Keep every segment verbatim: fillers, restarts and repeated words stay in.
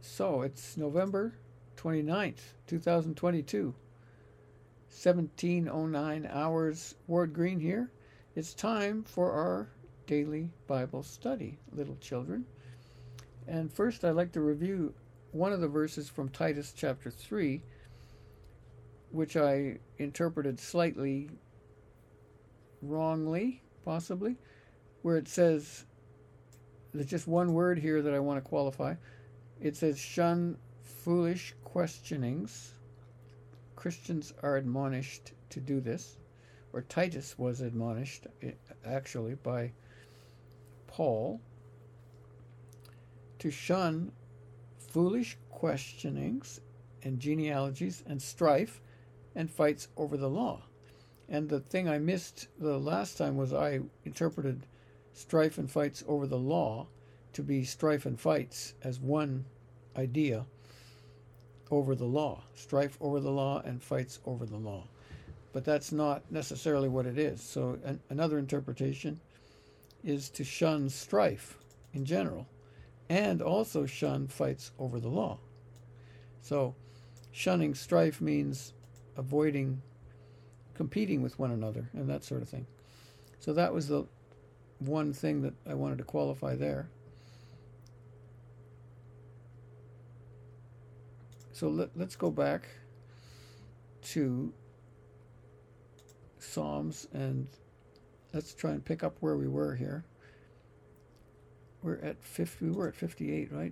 So it's November twenty-ninth, twenty twenty-two. seventeen oh nine hours. Ward Green here. It's time for our daily Bible study, little children. And first I'd like to review one of the verses from Titus chapter three, which I interpreted slightly wrongly, possibly, where it says, there's just one word here that I want to qualify. It says, shun foolish questionings. Christians are admonished to do this, or Titus was admonished, actually, by Paul, to shun foolish questionings and genealogies and strife and fights over the law. And the thing I missed the last time was I interpreted strife and fights over the law to be strife and fights as one idea over the law. Strife over the law and fights over the law. But that's not necessarily what it is. So an, another interpretation is to shun strife in general and also shun fights over the law. So shunning strife means avoiding competing with one another and that sort of thing. So that was the one thing that I wanted to qualify there. So let, let's go back to Psalms and let's try and pick up where we were here. We're at fifty. We were at fifty-eight, right?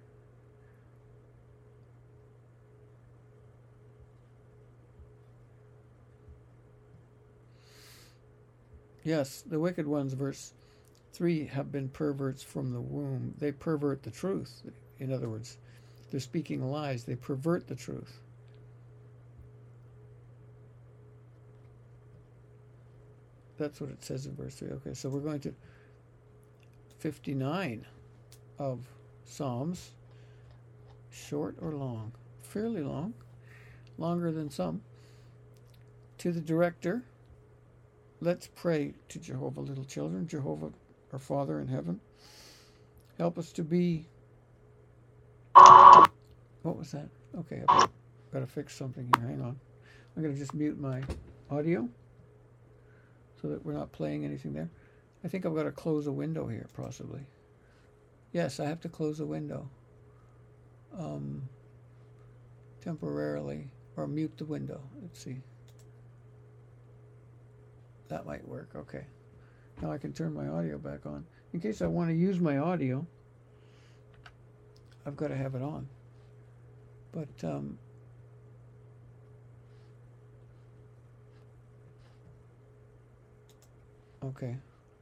Yes, the wicked ones, verse three, have been perverts from the womb. They pervert the truth. In other words, they're speaking lies. They pervert the truth. That's what it says in verse three. Okay, so we're going to fifty-nine of Psalms. Short or long? Fairly long. Longer than some. To the director, let's pray to Jehovah, little children. Jehovah, our Father in heaven, help us to be... What was that? Okay, I've got to fix something here. Hang on. I'm going to just mute my audio so that we're not playing anything there. I think I've got to close a window here, possibly. Yes, I have to close a window. Um, temporarily. Or mute the window. Let's see. That might work. Okay. Now I can turn my audio back on. In case I want to use my audio, I've got to have it on. But, um, okay.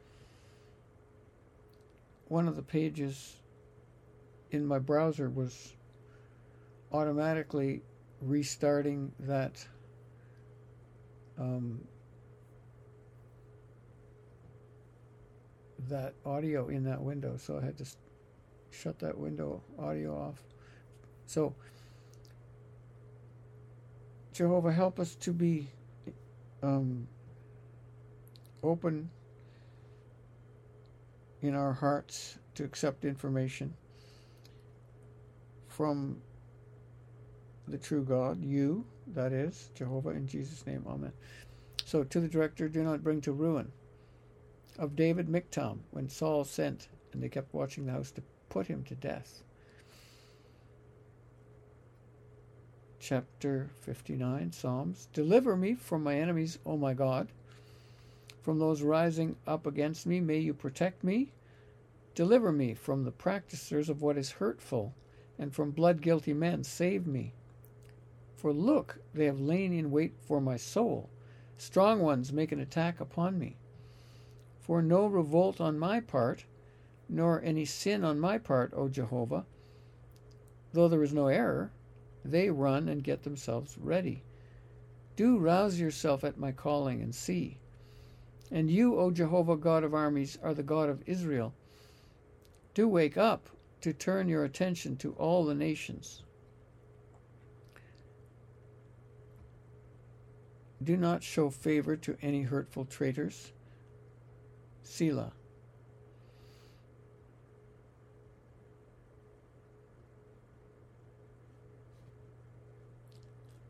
One of the pages in my browser was automatically restarting that um, that audio in that window, so I had to shut that window audio off. So Jehovah, help us to be um, open in our hearts to accept information from the true God, you, that is, Jehovah, in Jesus' name, amen. So, to the director, do not bring to ruin. Of David Miktam, when Saul sent, and they kept watching the house to put him to death. Chapter fifty-nine, Psalms. Deliver me from my enemies, O my God. From those rising up against me, may you protect me. Deliver me from the practicers of what is hurtful, and from blood-guilty men, save me. For look, they have lain in wait for my soul. Strong ones make an attack upon me. For no revolt on my part, nor any sin on my part, O Jehovah. Though there is no error, they run and get themselves ready. Do rouse yourself at my calling and see. And you, O Jehovah, God of armies, are the God of Israel. Do wake up to turn your attention to all the nations. Do not show favor to any hurtful traitors. Selah.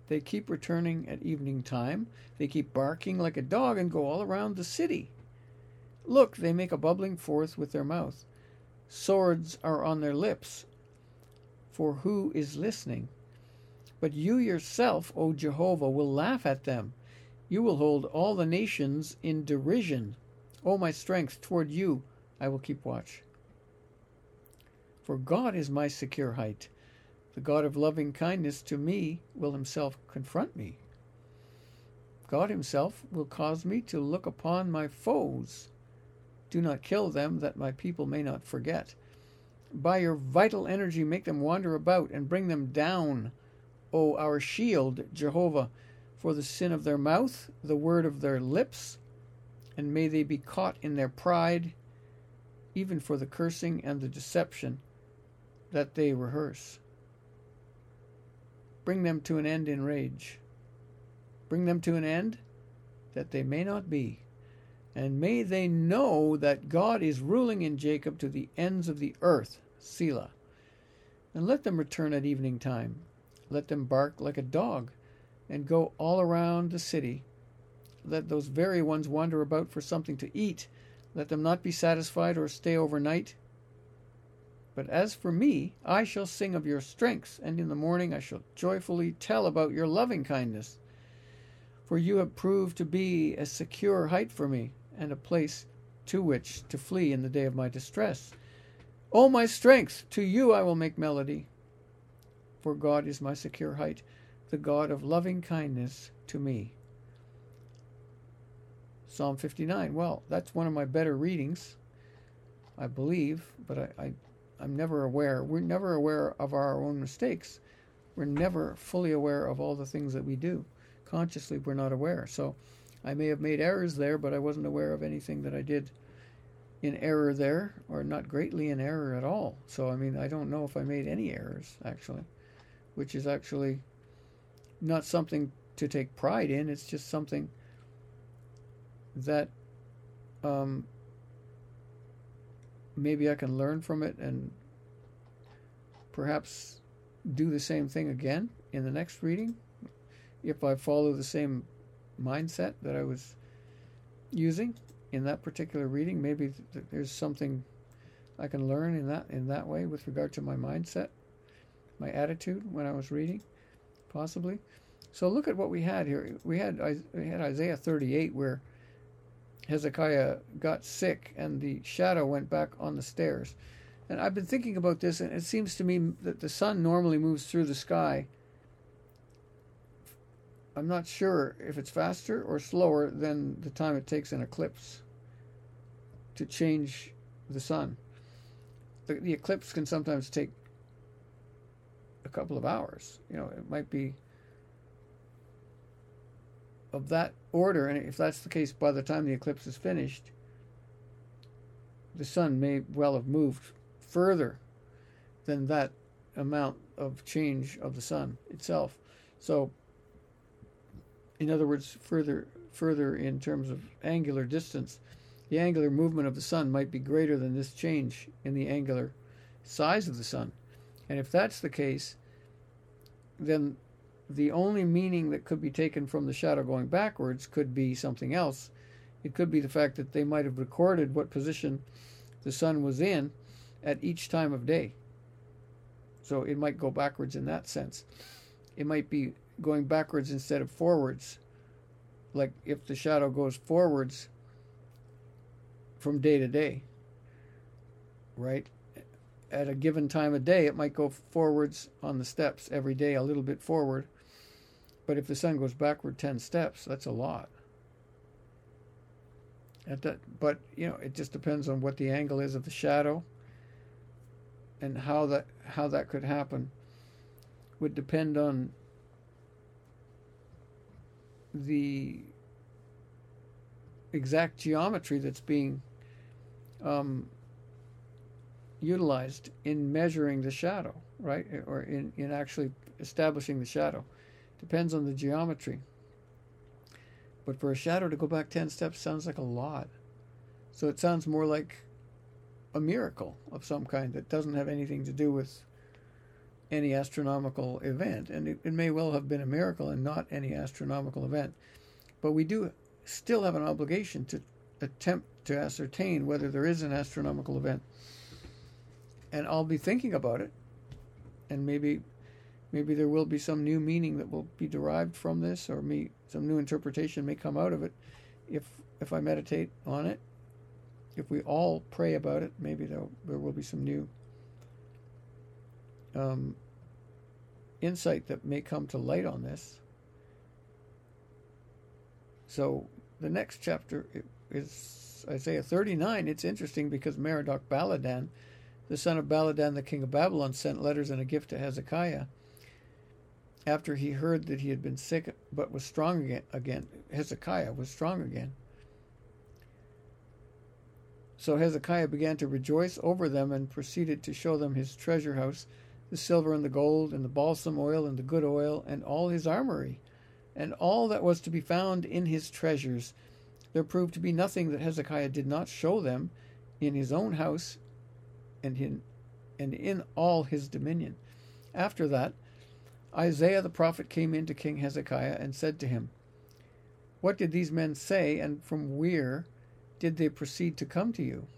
They keep returning at evening time. They keep barking like a dog and go all around the city. Look, they make a bubbling forth with their mouth. Swords are on their lips. For who is listening? But you yourself, O Jehovah, will laugh at them. You will hold all the nations in derision. O my strength, toward you I will keep watch. For God is my secure height. The God of loving kindness to me will himself confront me. God himself will cause me to look upon my foes. Do not kill them, that my people may not forget. By your vital energy make them wander about and bring them down, O our shield, Jehovah, for the sin of their mouth, the word of their lips, and may they be caught in their pride, even for the cursing and the deception that they rehearse. Bring them to an end in rage. Bring them to an end, that they may not be. And may they know that God is ruling in Jacob to the ends of the earth, Selah. And let them return at evening time. Let them bark like a dog, and go all around the city. Let those very ones wander about for something to eat. Let them not be satisfied or stay overnight. But as for me, I shall sing of your strength, and in the morning I shall joyfully tell about your loving kindness. For you have proved to be a secure height for me, and a place to which to flee in the day of my distress. O my strength, to you I will make melody. For God is my secure height, the God of loving kindness to me. Psalm fifty-nine. Well, that's one of my better readings, I believe, but I, I, I'm never aware. We're never aware of our own mistakes. We're never fully aware of all the things that we do. Consciously, we're not aware. So I may have made errors there, but I wasn't aware of anything that I did in error there, or not greatly in error at all. So, I mean, I don't know if I made any errors, actually, which is actually not something to take pride in. It's just something that um, maybe I can learn from it and perhaps do the same thing again in the next reading if I follow the same mindset that I was using in that particular reading. Maybe th- there's something I can learn in that in that way with regard to my mindset, my attitude when I was reading, possibly. So look at what we had here. We had we had Isaiah thirty-eight, where Hezekiah got sick and the shadow went back on the stairs. And I've been thinking about this, and it seems to me that the sun normally moves through the sky. I'm not sure if it's faster or slower than the time it takes an eclipse to change the sun. The, the eclipse can sometimes take a couple of hours. You know, it might be of that order, and if that's the case, by the time the eclipse is finished, the sun may well have moved further than that amount of change of the sun itself. So, in other words, further further in terms of angular distance, the angular movement of the sun might be greater than this change in the angular size of the sun. And if that's the case, then the only meaning that could be taken from the shadow going backwards could be something else. It could be the fact that they might have recorded what position the sun was in at each time of day. So it might go backwards in that sense. It might be going backwards instead of forwards. Like if the shadow goes forwards from day to day, right? At a given time of day, it might go forwards on the steps every day, a little bit forward. But if the sun goes backward ten steps, that's a lot. At that, but, you know, it just depends on what the angle is of the shadow, and how that how that could happen would depend on the exact geometry that's being um, utilized in measuring the shadow, right? Or in, in actually establishing the shadow. Depends on the geometry. But for a shadow to go back ten steps sounds like a lot. So it sounds more like a miracle of some kind that doesn't have anything to do with any astronomical event, and it, it may well have been a miracle and not any astronomical event. But we do still have an obligation to attempt to ascertain whether there is an astronomical event. And I'll be thinking about it, and maybe maybe there will be some new meaning that will be derived from this, or me some new interpretation may come out of it if if I meditate on it. If we all pray about it, maybe there there will be some new um, insight that may come to light on this. So the next chapter is Isaiah thirty-nine. It's interesting because Merodach Baladan, the son of Baladan, the king of Babylon, sent letters and a gift to Hezekiah after he heard that he had been sick but was strong again. again. Hezekiah was strong again. So Hezekiah began to rejoice over them and proceeded to show them his treasure house, the silver and the gold and the balsam oil and the good oil and all his armory, and all that was to be found in his treasures. There proved to be nothing that Hezekiah did not show them in his own house and in, and in all his dominion. After that, Isaiah the prophet came in to King Hezekiah and said to him, "What did these men say, and from where did they proceed to come to you?"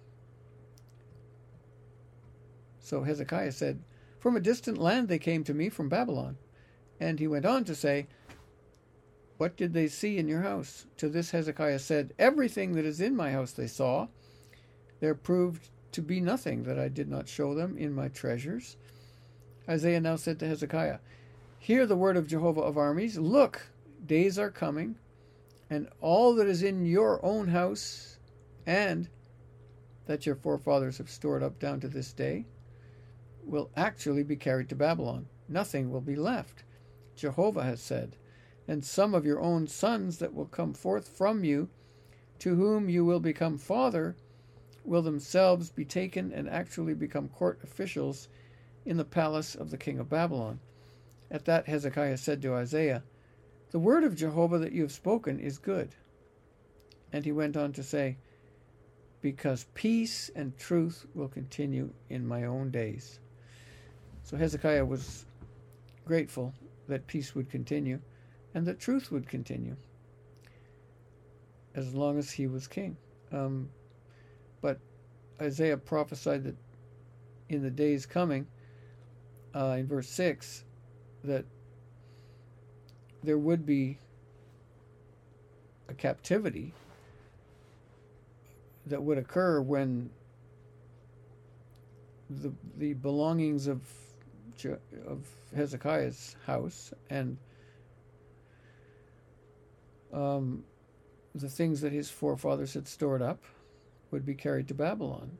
So Hezekiah said, "From a distant land they came to me, from Babylon." And he went on to say, "What did they see in your house?" To this Hezekiah said, "Everything that is in my house they saw. There proved to be nothing that I did not show them in my treasures." Isaiah now said to Hezekiah, "Hear the word of Jehovah of armies. Look, days are coming, and all that is in your own house, and that your forefathers have stored up down to this day, will actually be carried to Babylon. Nothing will be left, Jehovah has said. And some of your own sons that will come forth from you, to whom you will become father, will themselves be taken and actually become court officials in the palace of the king of Babylon." At that Hezekiah said to Isaiah, "The word of Jehovah that you have spoken is good." And he went on to say, "Because peace and truth will continue in my own days." So Hezekiah was grateful that peace would continue and that truth would continue as long as he was king. Um, but Isaiah prophesied that in the days coming, uh, in verse six, that there would be a captivity that would occur when the the belongings of of Hezekiah's house and um, the things that his forefathers had stored up would be carried to Babylon.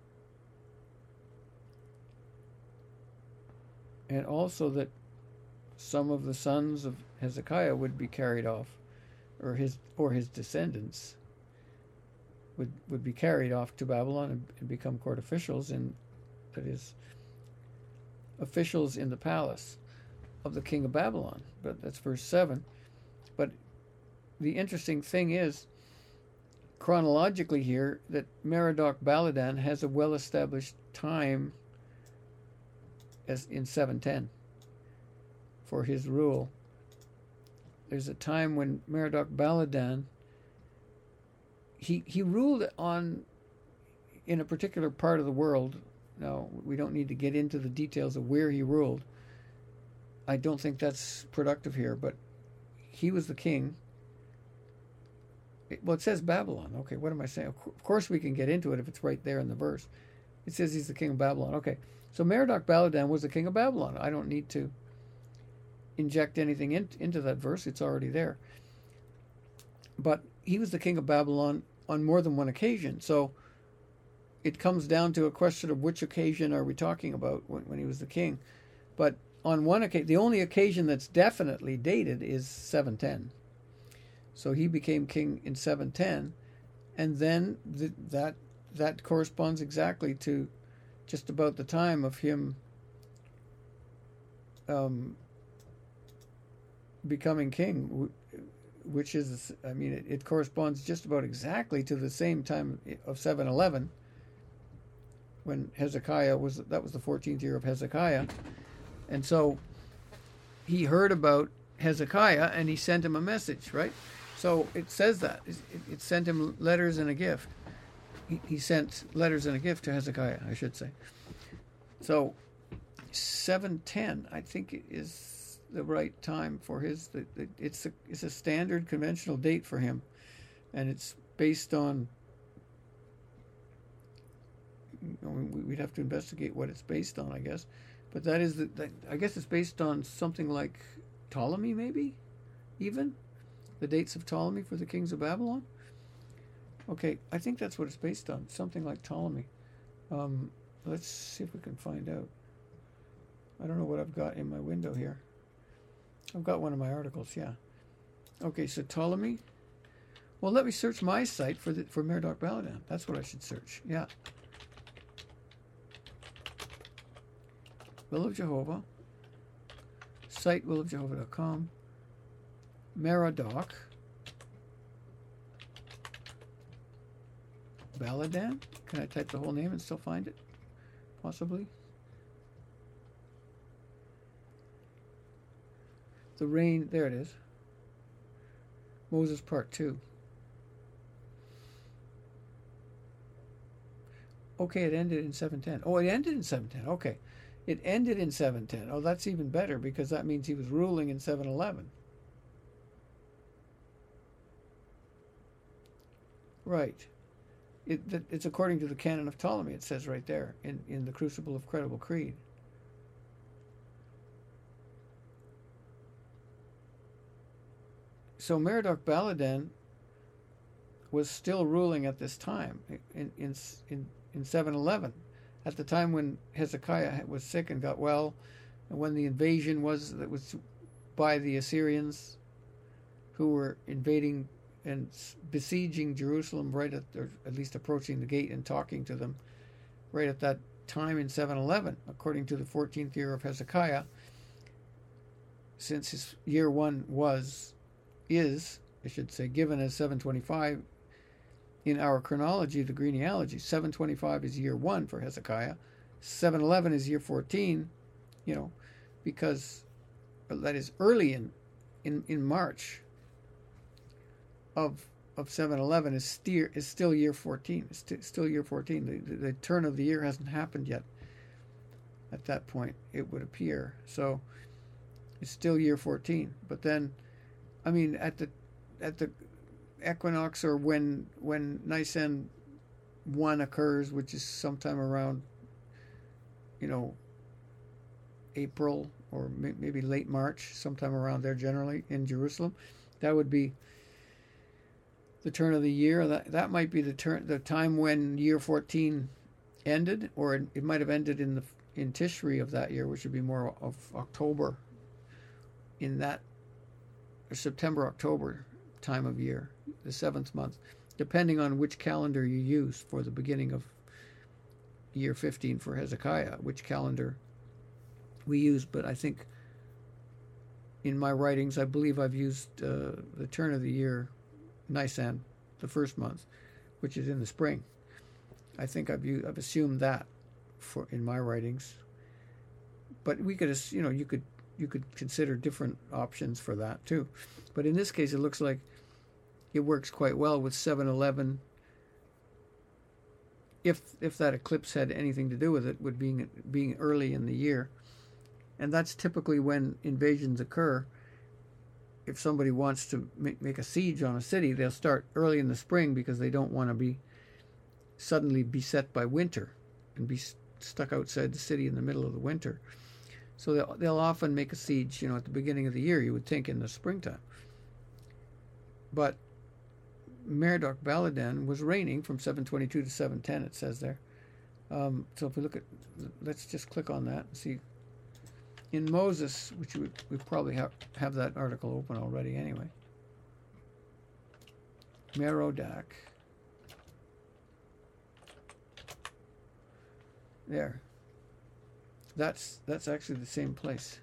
And also that some of the sons of Hezekiah would be carried off, or his or his descendants would would be carried off to Babylon and, and become court officials, in that is, officials in the palace of the king of Babylon. But that's verse seven. But the interesting thing is, chronologically here, that Merodach Baladan has a well-established time as in seven ten for his rule. There's a time when Merodach Baladan he he ruled on in a particular part of the world. Now, we don't need to get into the details of where he ruled. I don't think that's productive here, but he was the king. It, well, it says Babylon. Okay, what am I saying? Of course we can get into it if it's right there in the verse. It says he's the king of Babylon. Okay, so Merodach Baladan was the king of Babylon. I don't need to inject anything in, into that verse. It's already there. But he was the king of Babylon on more than one occasion. So it comes down to a question of which occasion are we talking about when, when he was the king. But on one occasion, the only occasion that's definitely dated is seven ten. So he became king in seven ten, and then the, that that corresponds exactly to just about the time of him um, becoming king, which is, I mean, it, it corresponds just about exactly to the same time of seven eleven, when Hezekiah was, that was the fourteenth year of Hezekiah, And so he heard about Hezekiah and he sent him a message, right? So it says that. It, it sent him letters and a gift. He, he sent letters and a gift to Hezekiah, I should say. So seven ten, I think, is the right time for his. It's a, it's a standard conventional date for him. And it's based on, you know, we'd have to investigate what it's based on, I guess. But that is, the, that, I guess it's based on something like Ptolemy, maybe, even? The dates of Ptolemy for the kings of Babylon? Okay, I think that's what it's based on, something like Ptolemy. Um, let's see if we can find out. I don't know what I've got in my window here. I've got one of my articles, yeah. Okay, so Ptolemy. Well, let me search my site for the, for Merodach-Baladan. That's what I should search. Yeah. Will of Jehovah. Site will of jehovah dot com. Merodach. Baladan. Can I type the whole name and still find it? Possibly. The reign. There it is. Moses Part two. Okay, it ended in seven ten. Oh, it ended in seven ten. Okay. It ended in seven ten. Oh, that's even better because that means he was ruling in seven eleven. Right. It, it's according to the canon of Ptolemy, it says right there in, in the Crucible of Credible Creed. So Merodach-Baladan was still ruling at this time in in in, in seven eleven, at the time when Hezekiah was sick and got well, and when the invasion was that was by the Assyrians, who were invading and besieging Jerusalem right at, or at least approaching the gate and talking to them, right at that time in seven eleven, according to the fourteenth year of Hezekiah. Since his year one was, is, I should say, given as seven twenty-five in our chronology, the genealogy, seven twenty-five is year one for Hezekiah, seven eleven is year fourteen, you know, because that is early in in, in March of of seven eleven is still is still year fourteen. It's st- still year fourteen. The, the, the turn of the year hasn't happened yet. At that point, it would appear. So it's still year fourteen. But then, I mean, at the at the equinox, or when when Nisan one occurs, which is sometime around, you know, April or may, maybe late March, sometime around there generally in Jerusalem, that would be the turn of the year. That that might be the turn, the time when year fourteen ended, or it, it might have ended in the in Tishri of that year, which would be more of October, in that September October time of year, the seventh month, depending on which calendar you use for the beginning of year fifteen for Hezekiah, which calendar we use. But I think in my writings, I believe I've used uh, the turn of the year, Nisan, the first month, which is in the spring. I think I've used, I've assumed that for in my writings. But we could, you know, you could you could consider different options for that too. But in this case, it looks like it works quite well with seven eleven. If if that eclipse had anything to do with it, with being being early in the year, and that's typically when invasions occur. If somebody wants to make, make a siege on a city, they'll start early in the spring because they don't want to be suddenly beset by winter and be stuck outside the city in the middle of the winter. So they'll, they'll often make a siege, you know, at the beginning of the year, you would think in the springtime. But Merodach-Baladan was reigning from seven twenty-two to seven ten, it says there. Um, so if we look at, let's just click on that and see. In Moses, which we, we probably have, have that article open already anyway. Merodach. There. That's that's actually the same place.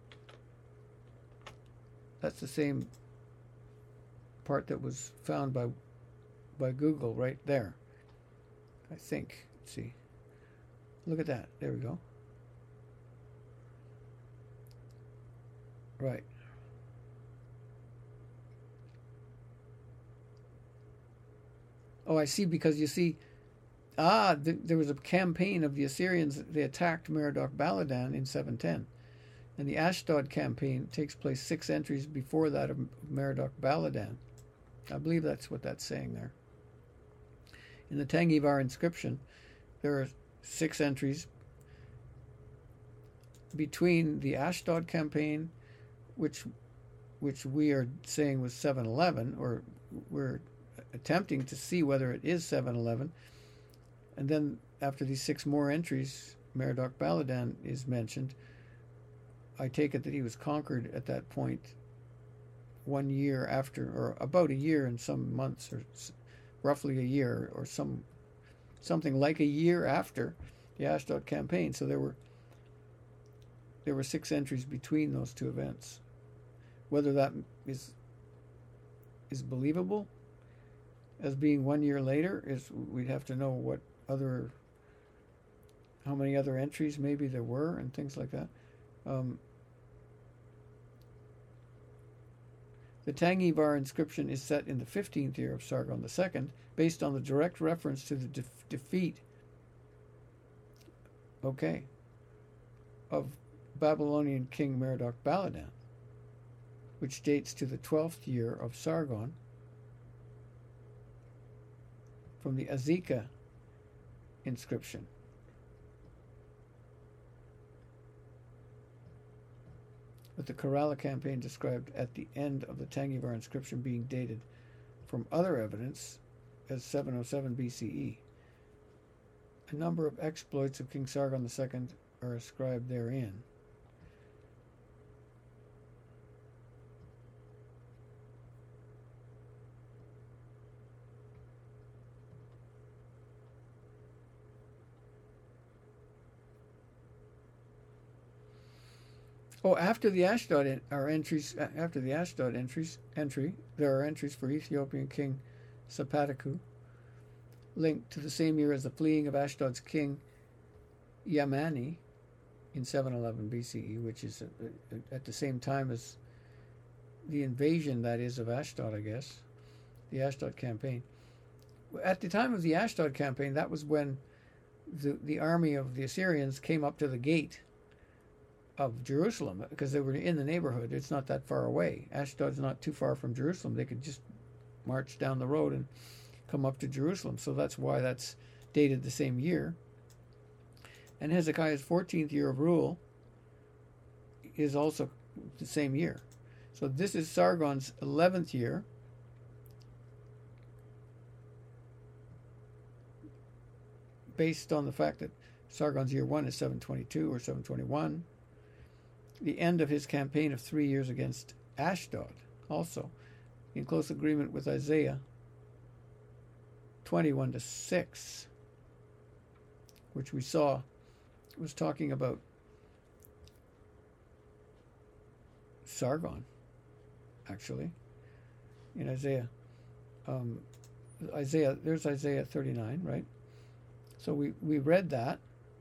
That's the same part that was found by by Google right there. I think. Let's see. Look at that. There we go. Right. Oh, I see. Because you see, ah, th- there was a campaign of the Assyrians. They attacked Merodach Baladan in seven ten. And the Ashdod campaign takes place six entries before that of Merodach Baladan. I believe that's what that's saying there. In the Tangivar inscription, there are six entries between the Ashdod campaign, which which we are saying was seven eleven, or we're attempting to see whether it is seven eleven. And then after these six more entries, Merodach Baladan is mentioned. I take it that he was conquered at that point one year after, or about a year and some months, or roughly a year, or some something like a year after the Ashdod campaign. So there were there were six entries between those two events. Whether that is is believable as being one year later is, we'd have to know what other, how many other entries maybe there were and things like that. Um, the Tangivar inscription is set in the fifteenth year of Sargon the Second, based on the direct reference to the de- defeat, okay, of Babylonian king Merodach Baladan, which dates to the twelfth year of Sargon, from the Azekah inscription. With the Kerala campaign described at the end of the Tangivar inscription being dated from other evidence as seven oh seven B C E. A number of exploits of King Sargon the Second are ascribed therein. Oh, after the Ashdod are entries. After the Ashdod entries, entry, there are entries for Ethiopian king Sapataku, linked to the same year as the fleeing of Ashdod's king Yamani in seven eleven B C E, which is at the same time as the invasion, that is, of Ashdod, I guess, the Ashdod campaign. At the time of the Ashdod campaign, that was when the the army of the Assyrians came up to the gate of Jerusalem, because they were in the neighborhood. It's not that far away. Ashdod's not too far from Jerusalem. They could just march down the road and come up to Jerusalem. So that's why that's dated the same year. And Hezekiah's fourteenth year of rule is also the same year. So this is Sargon's eleventh year. Based on the fact that Sargon's year one is seven twenty-two or seven twenty-one. The end of his campaign of three years against Ashdod, also in close agreement with Isaiah twenty-one to six, which we saw was talking about Sargon, actually, in Isaiah. Um, Isaiah, there's Isaiah thirty-nine, right? So we, we read that.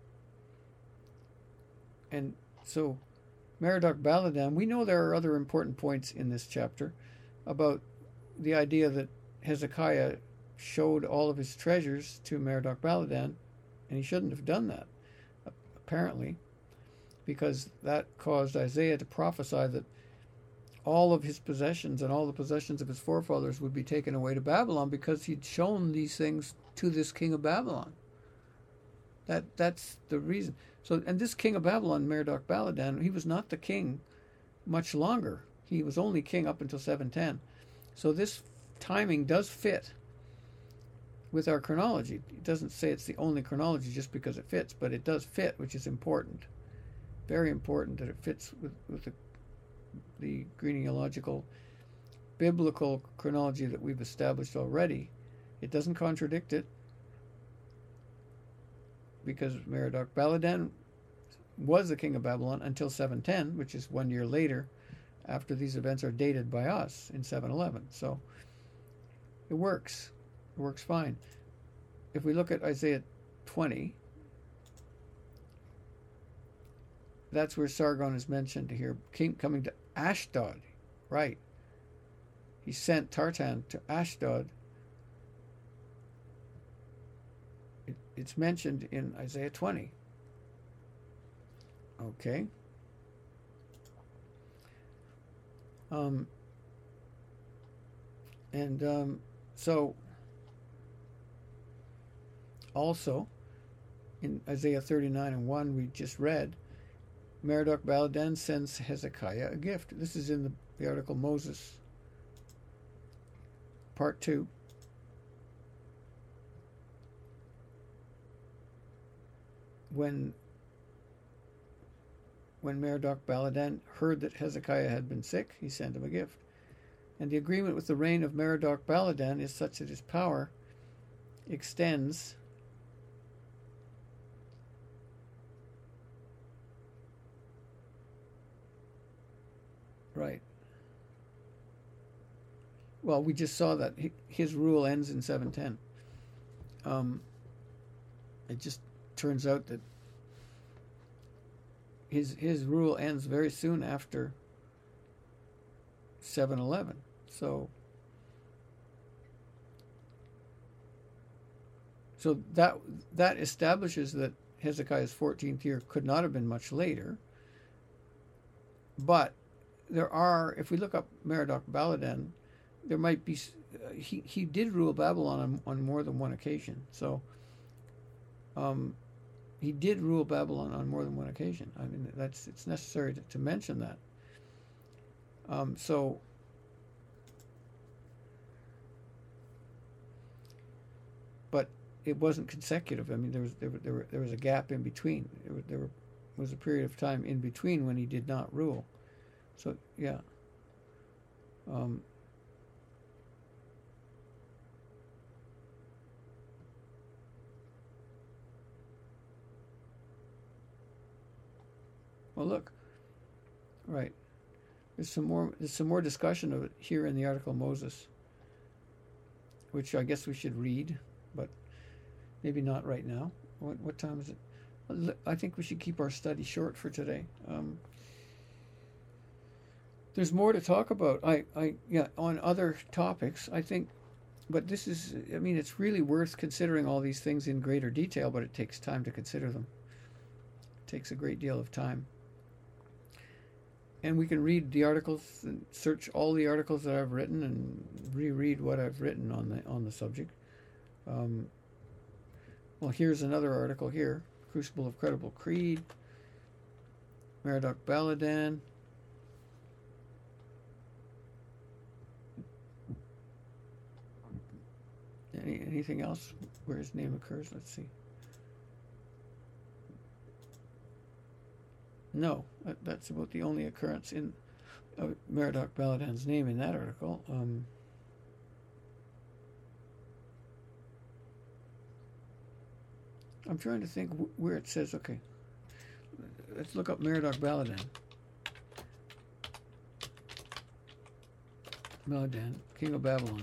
And so Merodach Baladan, we know there are other important points in this chapter about the idea that Hezekiah showed all of his treasures to Merodach Baladan, and he shouldn't have done that, apparently, because that caused Isaiah to prophesy that all of his possessions and all the possessions of his forefathers would be taken away to Babylon because he'd shown these things to this king of Babylon. That that's the reason. So, and this king of Babylon, Merodach Baladan, he was not the king much longer. He was only king up until seven ten. So this timing does fit with our chronology. It doesn't say it's the only chronology just because it fits, but it does fit, which is important. Very important that it fits with, with the, the genealogical, biblical chronology that we've established already. It doesn't contradict it, because Merodach Baladan was the king of Babylon until seven ten, which is one year later, after these events are dated by us in seven eleven. So it works. It works fine. If we look at Isaiah twenty, that's where Sargon is mentioned here, king, coming to Ashdod, right. He sent Tartan to Ashdod. It, it's mentioned in Isaiah twenty. Okay. Um, and um, so, also, in Isaiah thirty-nine and one, we just read, Merodach Baladan sends Hezekiah a gift. This is in the, the article Moses, part two. When when Merodach Baladan heard that Hezekiah had been sick, he sent him a gift. And the agreement with the reign of Merodach Baladan is such that his power extends right. Well, we just saw that his rule ends in seven ten. Um, it just turns out that his his rule ends very soon after seven eleven. So so that that establishes that Hezekiah's fourteenth year could not have been much later. But there are, if we look up Merodach Baladan, there might be, uh, he, he did rule Babylon on, on more than one occasion. So um, he did rule Babylon on more than one occasion. I mean, that's it's necessary to, to mention that. Um, so but it wasn't consecutive. I mean, there was there, there, were, there was a gap in between. There, were, there were, was a period of time in between when he did not rule. So, yeah. Um, well, look. Right. There's some more there's some more discussion of it here in the article Moses, which I guess we should read, but maybe not right now. What, what time is it? I think we should keep our study short for today. Um, There's more to talk about. I, I, yeah, on other topics, I think, but this is, I mean, it's really worth considering all these things in greater detail, but it takes time to consider them. It takes a great deal of time. And we can read the articles and search all the articles that I've written and reread what I've written on the on the subject. Um, well, here's another article here, Crucible of Credible Creed, Merodach Baladan. Any, anything else where his name occurs? Let's see. No, that, that's about the only occurrence in uh, Merodach Baladan's name in that article. Um, I'm trying to think w- where it says, okay, let's look up Merodach Baladan. Baladan, king of Babylon.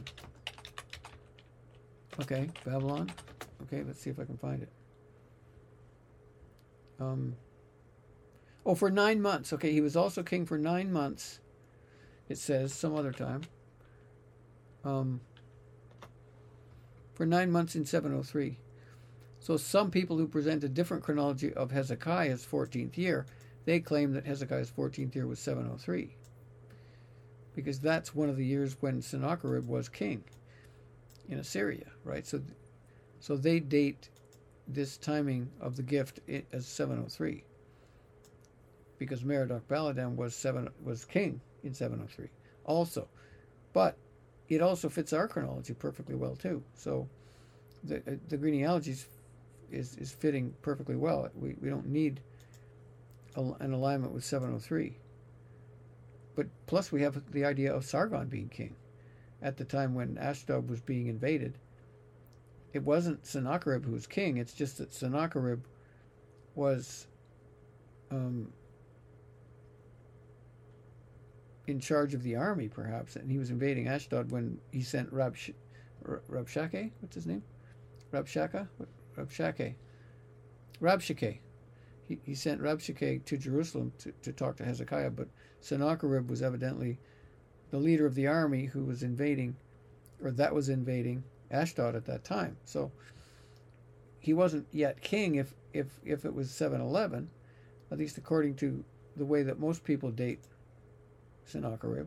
Okay, Babylon. Okay, let's see if I can find it. Um, oh, for nine months. Okay, he was also king for nine months. It says some other time. Um, for nine months in seven oh three. So some people who present a different chronology of Hezekiah's fourteenth year, they claim that Hezekiah's fourteenth year was seven oh three. Because that's one of the years when Sennacherib was king in Assyria, right? So so they date this timing of the gift as seven oh three. Because Merodach Baladan was seven was king in seven oh three also. But it also fits our chronology perfectly well too. So the the genealogy is, is is fitting perfectly well. We we don't need a, an alignment with seven oh three. But plus we have the idea of Sargon being king at the time when Ashdod was being invaded. It wasn't Sennacherib who was king. It's just that Sennacherib was um, in charge of the army, perhaps, and he was invading Ashdod when he sent Rabsh- Rabshakeh. What's his name? Rabshakeh? Rabshakeh. Rabshakeh. he, he sent Rabshakeh to Jerusalem to, to talk to Hezekiah, but Sennacherib was evidently the leader of the army who was invading, or that was invading Ashdod at that time. So he wasn't yet king if, if, if it was seven eleven, at least according to the way that most people date Sennacherib,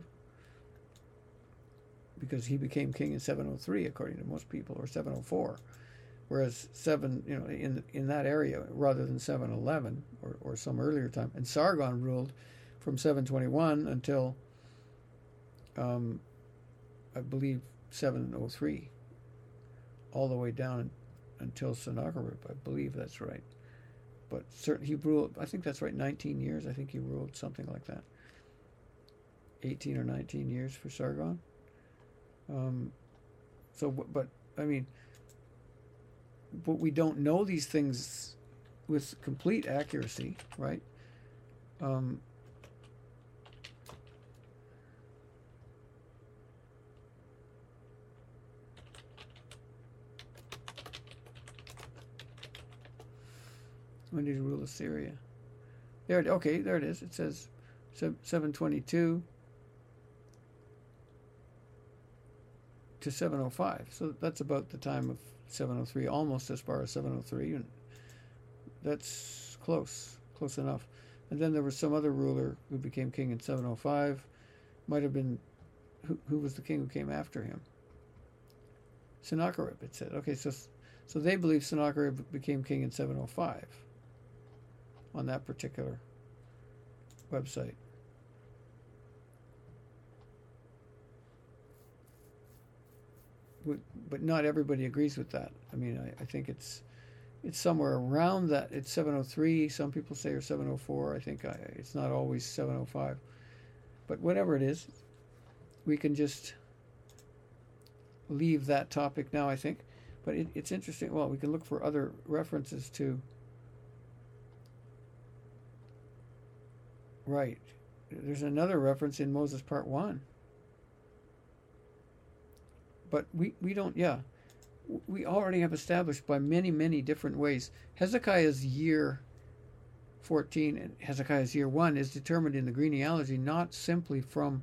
because he became king in seven oh three according to most people, or seven oh four, whereas seven, you know, in in that area rather than seven eleven or, or some earlier time. And Sargon ruled from seven twenty-one until um, I believe seven oh three, all the way down until Sennacherib. I believe that's right. But certainly he ruled, I think that's right, nineteen years. I think he ruled something like that. eighteen or nineteen years for Sargon. Um, so, but, I mean, but we don't know these things with complete accuracy, right? Um, when did he rule Assyria? There, okay, there it is. It says seven twenty-two to seven oh five. So that's about the time of seven oh three, almost as far as seven oh three, and that's close, close enough. And then there was some other ruler who became king in seven oh five. Might have been, who, who was the king who came after him? Sennacherib, it said. Okay, so so they believe Sennacherib became king in seven oh five on that particular website. But not everybody agrees with that. I mean, I, I think it's it's somewhere around that. It's seven oh three, some people say, or seven oh four. I think I, it's not always seven oh five. But whatever it is, we can just leave that topic now, I think. But it, it's interesting. Well, we can look for other references to... Right. There's another reference in Moses Part one. But we, we don't, yeah. We already have established by many, many different ways. Hezekiah's year fourteen and Hezekiah's year one is determined in the genealogy not simply from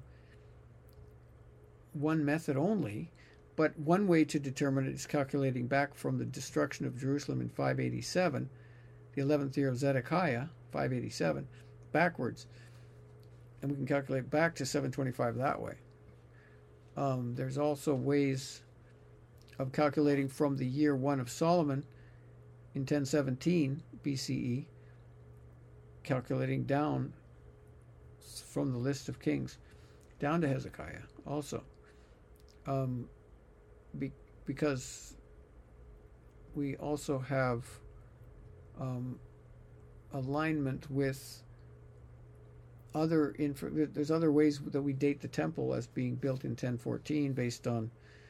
one method only, but one way to determine it is calculating back from the destruction of Jerusalem in five eighty-seven, the eleventh year of Zedekiah, five eighty-seven, backwards. And we can calculate back to seven twenty-five that way. Um, there's also ways of calculating from the year one of Solomon in ten seventeen B C E, calculating down from the list of kings down to Hezekiah also. Um, be, because we also have um, alignment with other info. There's other ways that we date the temple as being built in ten fourteen based on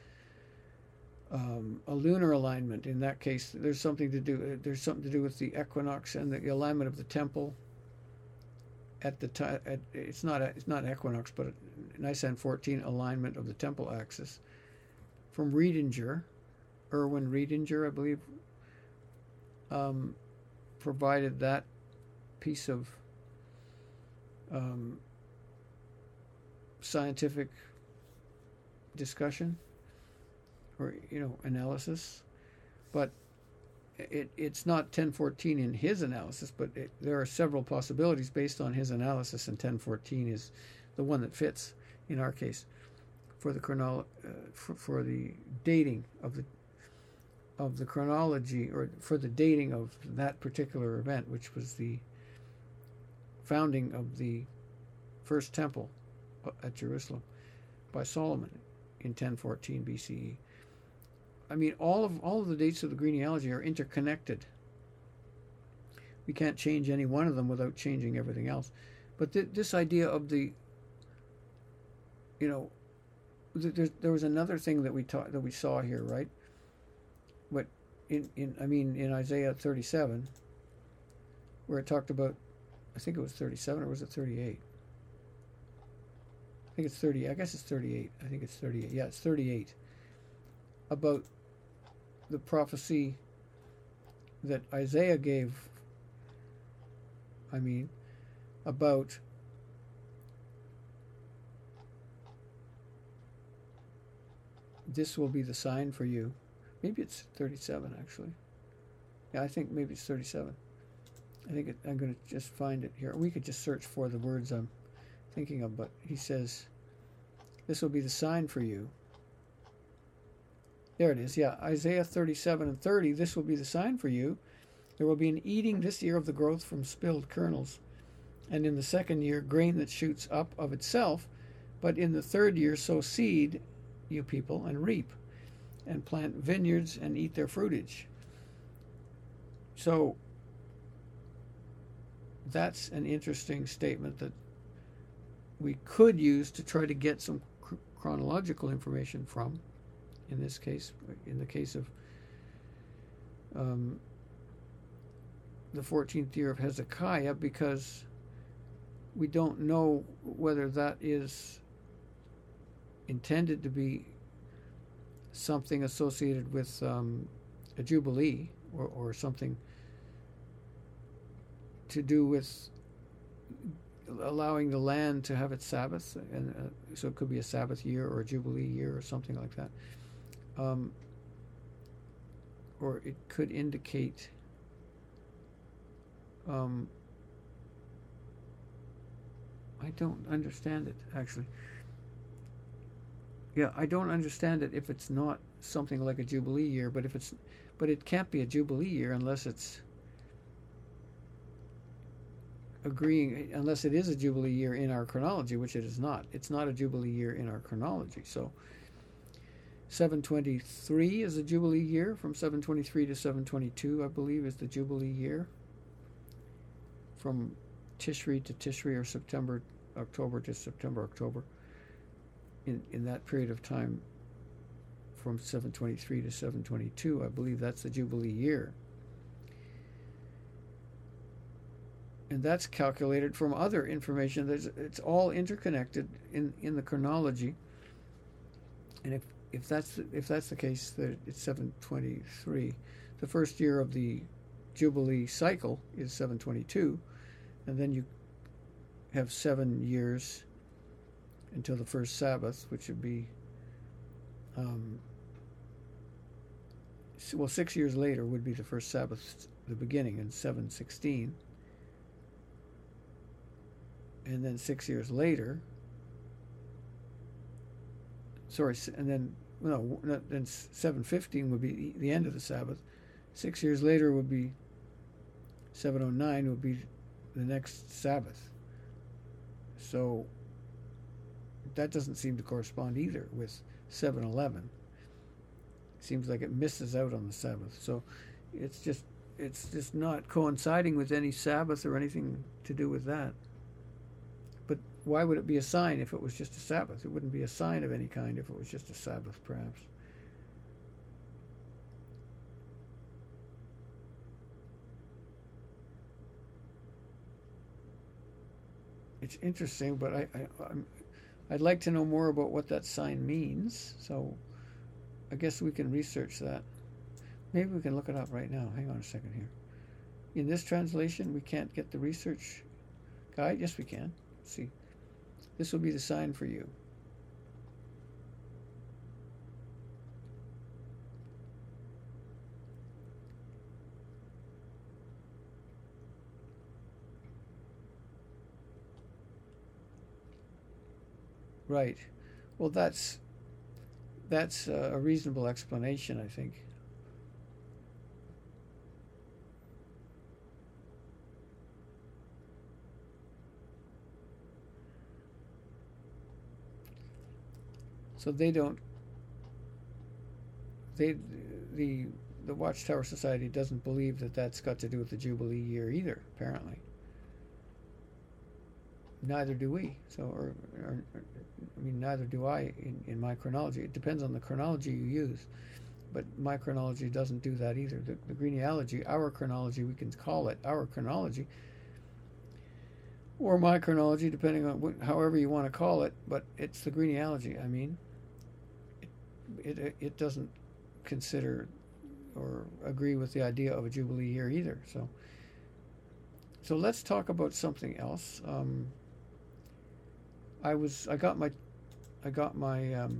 um, a lunar alignment. In that case, there's something to do. There's something to do with the equinox and the alignment of the temple at the time. It's not a, it's not an equinox, but Nisan fourteen alignment of the temple axis. From Riedinger, Erwin Riedinger, I believe, um, provided that piece of Um, scientific discussion or, you know, analysis, but it it's not ten fourteen in his analysis, but it, there are several possibilities based on his analysis, and ten fourteen is the one that fits in our case for the chronolo- uh, for, for the dating of the of the chronology, or for the dating of that particular event, which was the founding of the first temple at Jerusalem by Solomon in ten fourteen B C E. I mean, all of all of the dates of the genealogy are interconnected. We can't change any one of them without changing everything else. But th- this idea of the, you know, th- there, there was another thing that we taught that we saw here, right? But in in I mean in Isaiah thirty-seven, where it talked about, I think it was thirty-seven, or was it thirty-eight? I think it's thirty. I guess it's thirty-eight. I think it's thirty-eight. Yeah, it's thirty-eight. About the prophecy that Isaiah gave I mean, about this will be the sign for you. Maybe it's thirty-seven, actually. Yeah, I think maybe it's thirty-seven. I think it, I'm going to just find it here. We could just search for the words I'm thinking of, but he says, this will be the sign for you. There it is, yeah. Isaiah thirty-seven and thirty, this will be the sign for you. There will be an eating this year of the growth from spilled kernels, and in the second year, grain that shoots up of itself. But in the third year, sow seed, you people, and reap, and plant vineyards and eat their fruitage. So that's an interesting statement that we could use to try to get some cr- chronological information from. In this case, in the case of um, the fourteenth year of Hezekiah, because we don't know whether that is intended to be something associated with um, a jubilee, or, or something to do with allowing the land to have its Sabbath, and uh, so it could be a Sabbath year or a jubilee year or something like that. Um, or it could indicate um, I don't understand it, actually. Yeah, I don't understand it if it's not something like a jubilee year, but if it's, but it can't be a jubilee year unless it's agreeing, unless it is a jubilee year in our chronology, which it is not. It's not a jubilee year in our chronology. So seven twenty-three is a jubilee year. From seven twenty-three to seven twenty-two, I believe, is the jubilee year. From Tishri to Tishri, or September, October to September, October. In, in that period of time, from seven twenty-three to seven twenty-two, I believe that's the jubilee year. And that's calculated from other information. There's, it's all interconnected in, in the chronology. And if if that's if that's the case, that it's seven twenty-three. The first year of the jubilee cycle is seven twenty-two, and then you have seven years until the first Sabbath, which would be um, well, six years later would be the first Sabbath, the beginning, in seven sixteen. And then six years later, sorry, and then, no, then seven fifteen would be the end of the Sabbath. Six years later would be seven oh nine, would be the next Sabbath. So that doesn't seem to correspond either with seven eleven. Seems like it misses out on the Sabbath. So it's just it's just not coinciding with any Sabbath or anything to do with that. But why would it be a sign if it was just a Sabbath? It wouldn't be a sign of any kind if it was just a Sabbath, perhaps. It's interesting, but I, I, I'm, I'd like to know more about what that sign means. So I guess we can research that. Maybe we can look it up right now. Hang on a second here. In this translation, we can't get the research guide. Yes, we can. Let's see. This will be the sign for you. Right. Well, that's that's a reasonable explanation, I think. So they don't. They the the Watchtower Society doesn't believe that that's got to do with the Jubilee year either. Apparently. Neither do we. So, or, or, or I mean, neither do I in, in my chronology. It depends on the chronology you use, but my chronology doesn't do that either. The, the genealogy, our chronology, we can call it our chronology, or my chronology, depending on what, however you want to call it. But it's the genealogy. I mean, it, it it doesn't consider or agree with the idea of a Jubilee year either. So, so let's talk about something else. Um, I was I got my I got my um,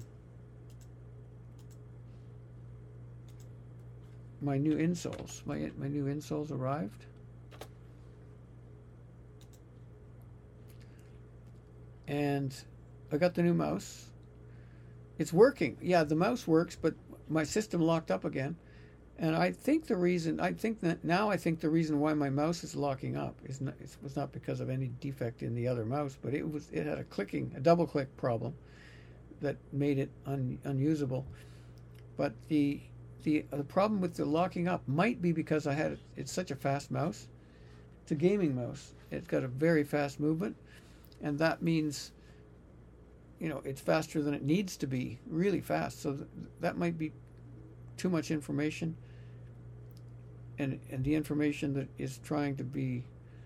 my new insoles. My my new insoles arrived, and I got the new mouse. It's working. Yeah, the mouse works, but my system locked up again. And I think the reason, I think that now I think the reason why my mouse is locking up is not, it was not because of any defect in the other mouse, but it was it had a clicking, a double click problem that made it un, unusable. But the the the problem with the locking up might be because I had it's such a fast mouse. It's a gaming mouse. It's got a very fast movement, and that means, you know, it's faster than it needs to be, really fast. So th- that might be too much information, and and the information that is trying to be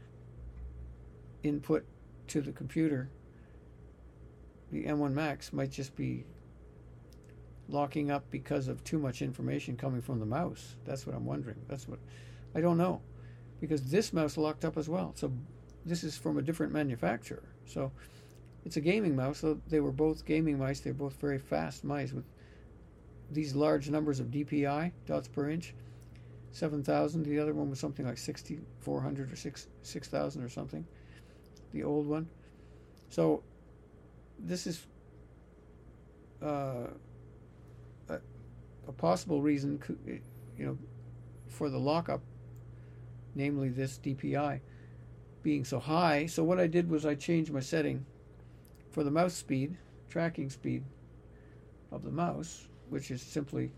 input to the computer, the M one Max, might just be locking up because of too much information coming from the mouse. That's what I'm wondering. That's what I don't know, because this mouse locked up as well. So this is from a different manufacturer. So it's a gaming mouse. So they were both gaming mice. They're both very fast mice with these large numbers of D P I, dots per inch, seven thousand. The other one was something like sixty-four hundred or six six thousand or something, the old one. So this is uh, a, a possible reason, you know, for the lockup, namely this D P I being so high. So what I did was I changed my setting for the mouse speed, tracking speed of the mouse, which is simply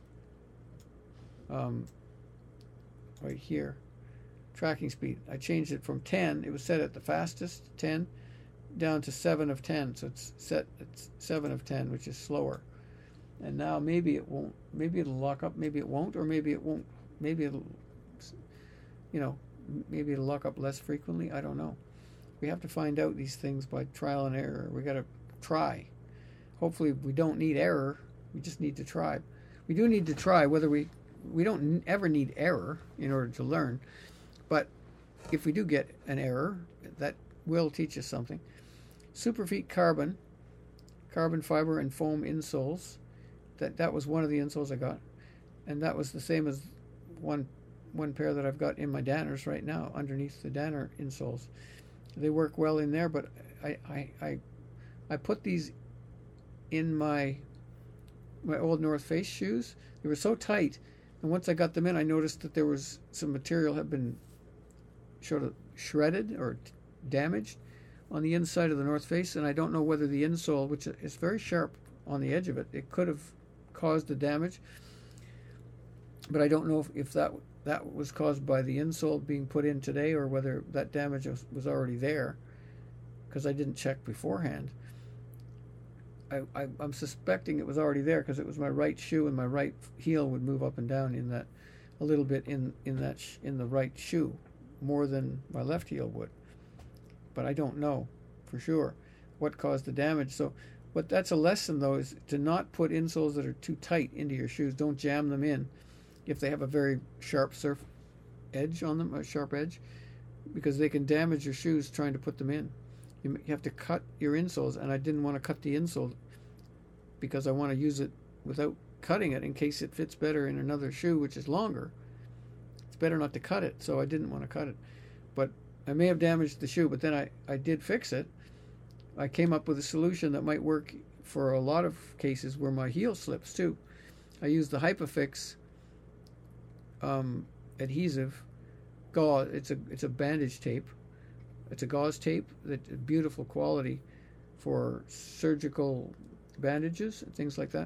um, right here, tracking speed. I changed it from ten, it was set at the fastest, ten, down to seven of ten, so it's set at seven of ten, which is slower. And now maybe it won't, maybe it'll lock up, maybe it won't, or maybe it won't, maybe it'll, you know, maybe it'll lock up less frequently, I don't know. We have to find out these things by trial and error. We got to try. Hopefully we don't need error. We just need to try. We do need to try, whether we, we don't ever need error in order to learn. But if we do get an error, that will teach us something. Superfeet carbon, carbon fiber and foam insoles. That that was one of the insoles I got. And that was the same as one one pair that I've got in my Danners right now, underneath the Danner insoles. They work well in there, but I, I, I, I put these in my my old North Face shoes. They were so tight, and once I got them in, I noticed that there was some material had been sort of shredded or t- damaged on the inside of the North Face, and I don't know whether the insole, which is very sharp on the edge of it, it could have caused the damage, but I don't know if, if that that was caused by the insole being put in today, or whether that damage was, was already there, because I didn't check beforehand. I, I, I'm suspecting it was already there, because it was my right shoe, and my right heel would move up and down in that, a little bit in in that sh- in the right shoe, more than my left heel would. But I don't know for sure what caused the damage. So, what that's a lesson though, is to not put insoles that are too tight into your shoes. Don't jam them in if they have a very sharp surf edge on them, a sharp edge, because they can damage your shoes trying to put them in. You have to cut your insoles, and I didn't want to cut the insole because I want to use it without cutting it in case it fits better in another shoe, which is longer. It's better not to cut it, so I didn't want to cut it. But I may have damaged the shoe, but then I, I did fix it. I came up with a solution that might work for a lot of cases where my heel slips too. I used the Hypafix um, adhesive gauze. It's a it's a bandage tape. It's a gauze tape that beautiful quality for surgical bandages and things like that.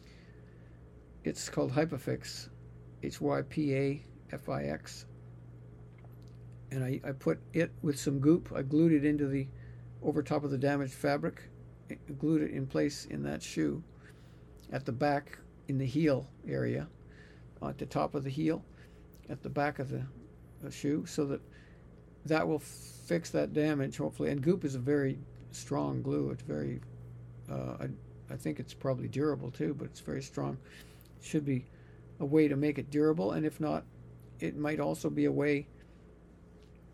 It's called Hypafix, H Y P A F I X. And I, I put it with some goop. I glued it into the over top of the damaged fabric. I glued it in place in that shoe at the back in the heel area, at the top of the heel, at the back of the, the shoe, so that that will fix that damage, hopefully. And goop is a very strong glue. It's very, uh, I, I think it's probably durable too, but it's very strong. It should be a way to make it durable, and if not, it might also be a way,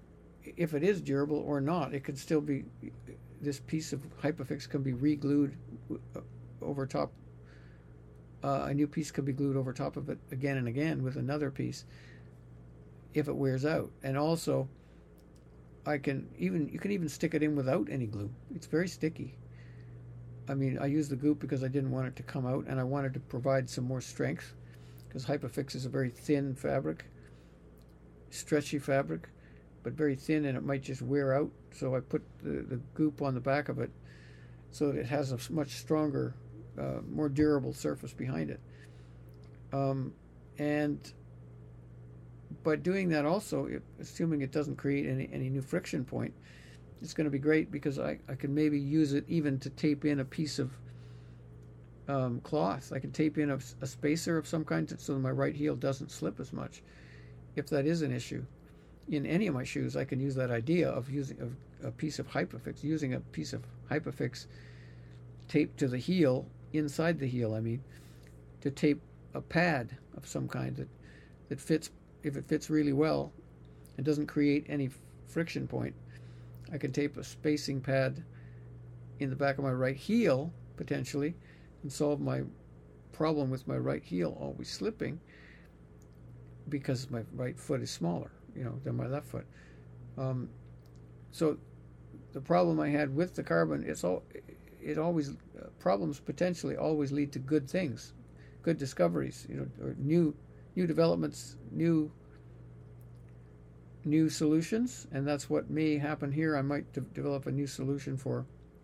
if it is durable or not, it could still be, this piece of Hypafix can be re-glued over top. Uh, a new piece could be glued over top of it again and again with another piece if it wears out. And also, I can even you can even stick it in without any glue. It's very sticky. I mean, I used the goop because I didn't want it to come out, and I wanted to provide some more strength, because Hypafix is a very thin fabric, stretchy fabric, but very thin, and it might just wear out. So I put the, the goop on the back of it so that it has a much stronger, uh, more durable surface behind it. Um, and by doing that also, it, assuming it doesn't create any, any new friction point, it's going to be great, because I, I can maybe use it even to tape in a piece of um, cloth. I can tape in a, a spacer of some kind so that my right heel doesn't slip as much, if that is an issue. In any of my shoes, I can use that idea of using of a piece of Hypafix, using a piece of Hypafix taped to the heel, inside the heel, I mean, to tape a pad of some kind that, that fits, if it fits really well and doesn't create any friction point. I can tape a spacing pad in the back of my right heel, potentially, and solve my problem with my right heel always slipping, because my right foot is smaller, you know, than my left foot. Um, so the problem I had with the carbon, it's all, it always, uh, problems potentially always lead to good things, good discoveries, you know, or new, new developments, new new solutions, and that's what may happen here. I might de- develop a new solution for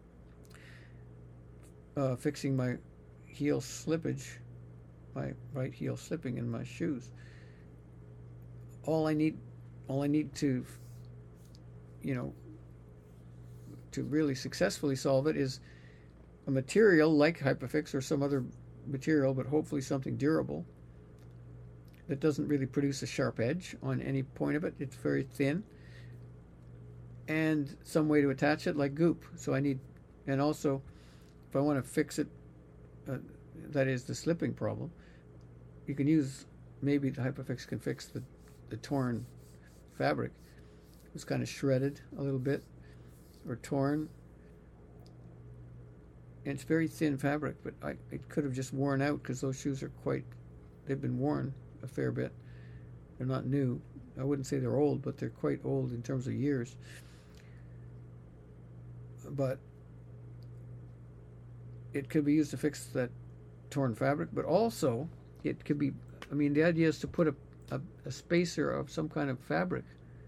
uh, fixing my heel slippage, my right heel slipping in my shoes. All I need, all I need to, you know, to really successfully solve it is a material like Hypafix or some other material, but hopefully something durable, that doesn't really produce a sharp edge on any point of it. It's very thin. And some way to attach it, like goop. So I need, and also, if I want to fix it, uh, that is the slipping problem, you can use, maybe the Hypafix can fix the, the torn fabric. It's kind of shredded a little bit, or torn. And it's very thin fabric, but I, it could have just worn out, because those shoes are quite, they've been worn a fair bit. They're not new. I wouldn't say they're old, but they're quite old in terms of years. But it could be used to fix that torn fabric, but also it could be, I mean, the idea is to put a, a, a spacer of some kind of fabric.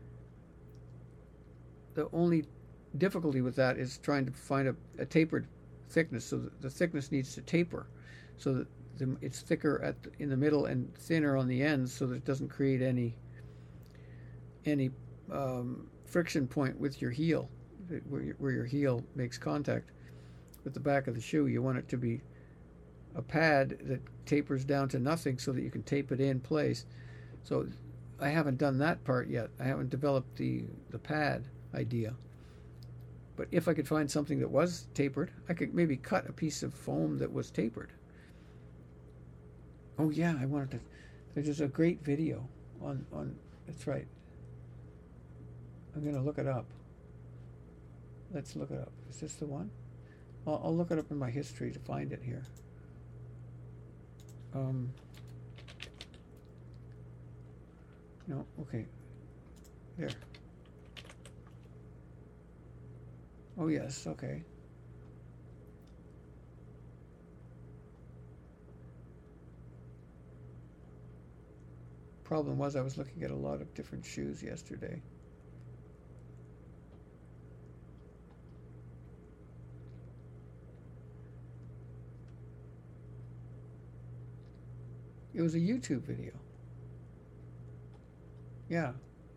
The only difficulty with that is trying to find a, a tapered thickness, so that the thickness needs to taper, so that the, it's thicker at the, in the middle and thinner on the ends, so that it doesn't create any any um, friction point with your heel, where your, where your heel makes contact with the back of the shoe. You want it to be a pad that tapers down to nothing, so that you can tape it in place. So I haven't done that part yet. I haven't developed the the pad idea. But if I could find something that was tapered, I could maybe cut a piece of foam that was tapered. Oh yeah, I wanted to. There's a great video on on. That's right. I'm gonna look it up. Let's look it up. Is this the one? I'll, I'll look it up in my history to find it here. Um. No. Okay. There. Oh yes. Okay. Problem was, I was looking at a lot of different shoes yesterday. It was a YouTube video. Yeah.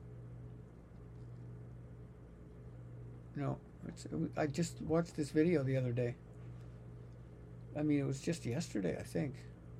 No, it's, I just watched this video the other day. I mean, it was just yesterday, I think.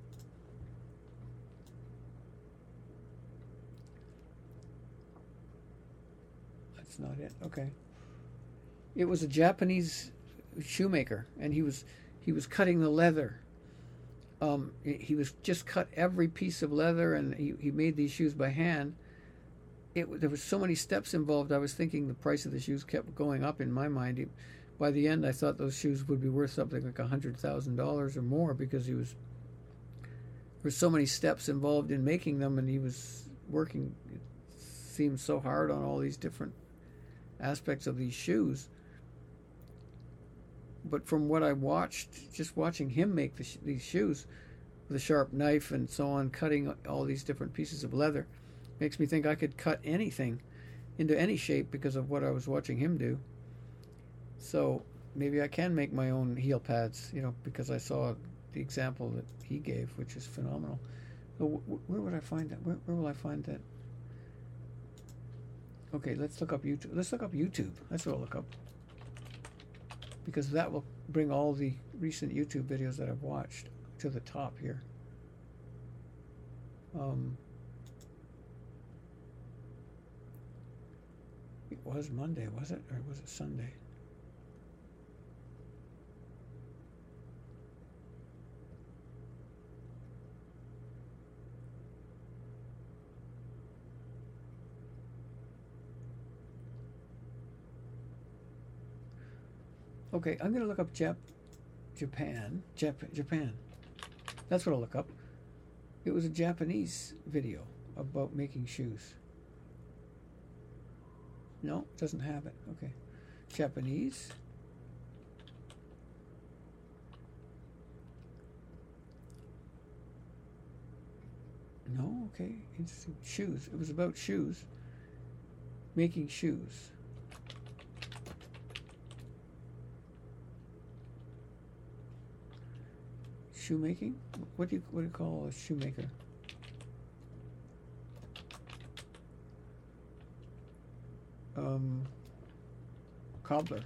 That's not it. Okay. It was a Japanese shoemaker, and he was he was cutting the leather. Um, he was just cut every piece of leather, and he, he made these shoes by hand. it, there was so many steps involved. I was thinking the price of the shoes kept going up in my mind. It, by the end, I thought those shoes would be worth something like a hundred thousand dollars or more because he was there were so many steps involved in making them, and he was working. It seemed so hard on all these different aspects of these shoes. But from what I watched, just watching him make the sh- these shoes with a sharp knife and so on, cutting all these different pieces of leather, makes me think I could cut anything into any shape because of what I was watching him do. So maybe I can make my own heel pads, you know, because I saw the example that he gave, which is phenomenal. So wh- where would I find that? Where, where will I find that? Okay, let's look up YouTube. Let's look up YouTube. That's what I'll look up. Because that will bring all the recent YouTube videos that I've watched to the top here. Um, it was Monday, was it? Or was it Sunday? Okay, I'm going to look up Jap- Japan. Jap- Japan. That's what I'll look up. It was a Japanese video about making shoes. No, it doesn't have it. Okay. Japanese. No, okay. Interesting. Shoes. It was about shoes. Making shoes. Shoemaking? What do you what do you call a shoemaker? Um, cobbler.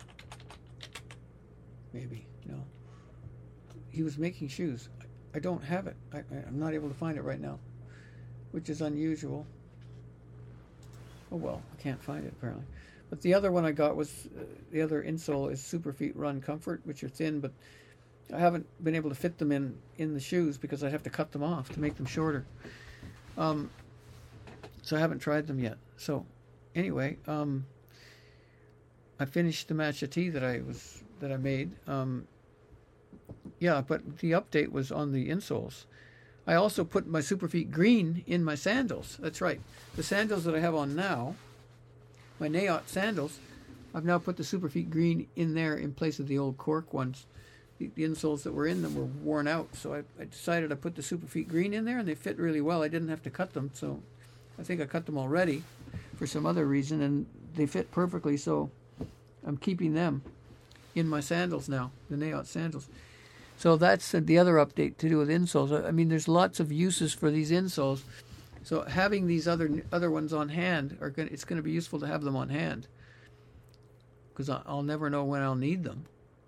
Maybe. No. He was making shoes. I, I don't have it. I, I, I'm not able to find it right now, which is unusual. Oh well, I can't find it apparently. But the other one I got was uh, the other insole is Superfeet Run Comfort, which are thin, but I haven't been able to fit them in, in the shoes because I'd have to cut them off to make them shorter. Um, so I haven't tried them yet. So anyway, um, I finished the matcha tea that I was that I made. Um, yeah, but the update was on the insoles. I also put my Superfeet Green in my sandals. That's right. The sandals that I have on now, my Nayot sandals, I've now put the Superfeet Green in there in place of the old cork ones. The, the insoles that were in them were worn out, so I, I decided I put the Superfeet Green in there, and they fit really well. I didn't have to cut them, so I think I cut them already for some other reason, and they fit perfectly, so I'm keeping them in my sandals now, the Nayot sandals. So that's the other update to do with insoles. I mean, there's lots of uses for these insoles, so having these other other ones on hand, are going it's going to be useful to have them on hand, because I'll never know when I'll need them.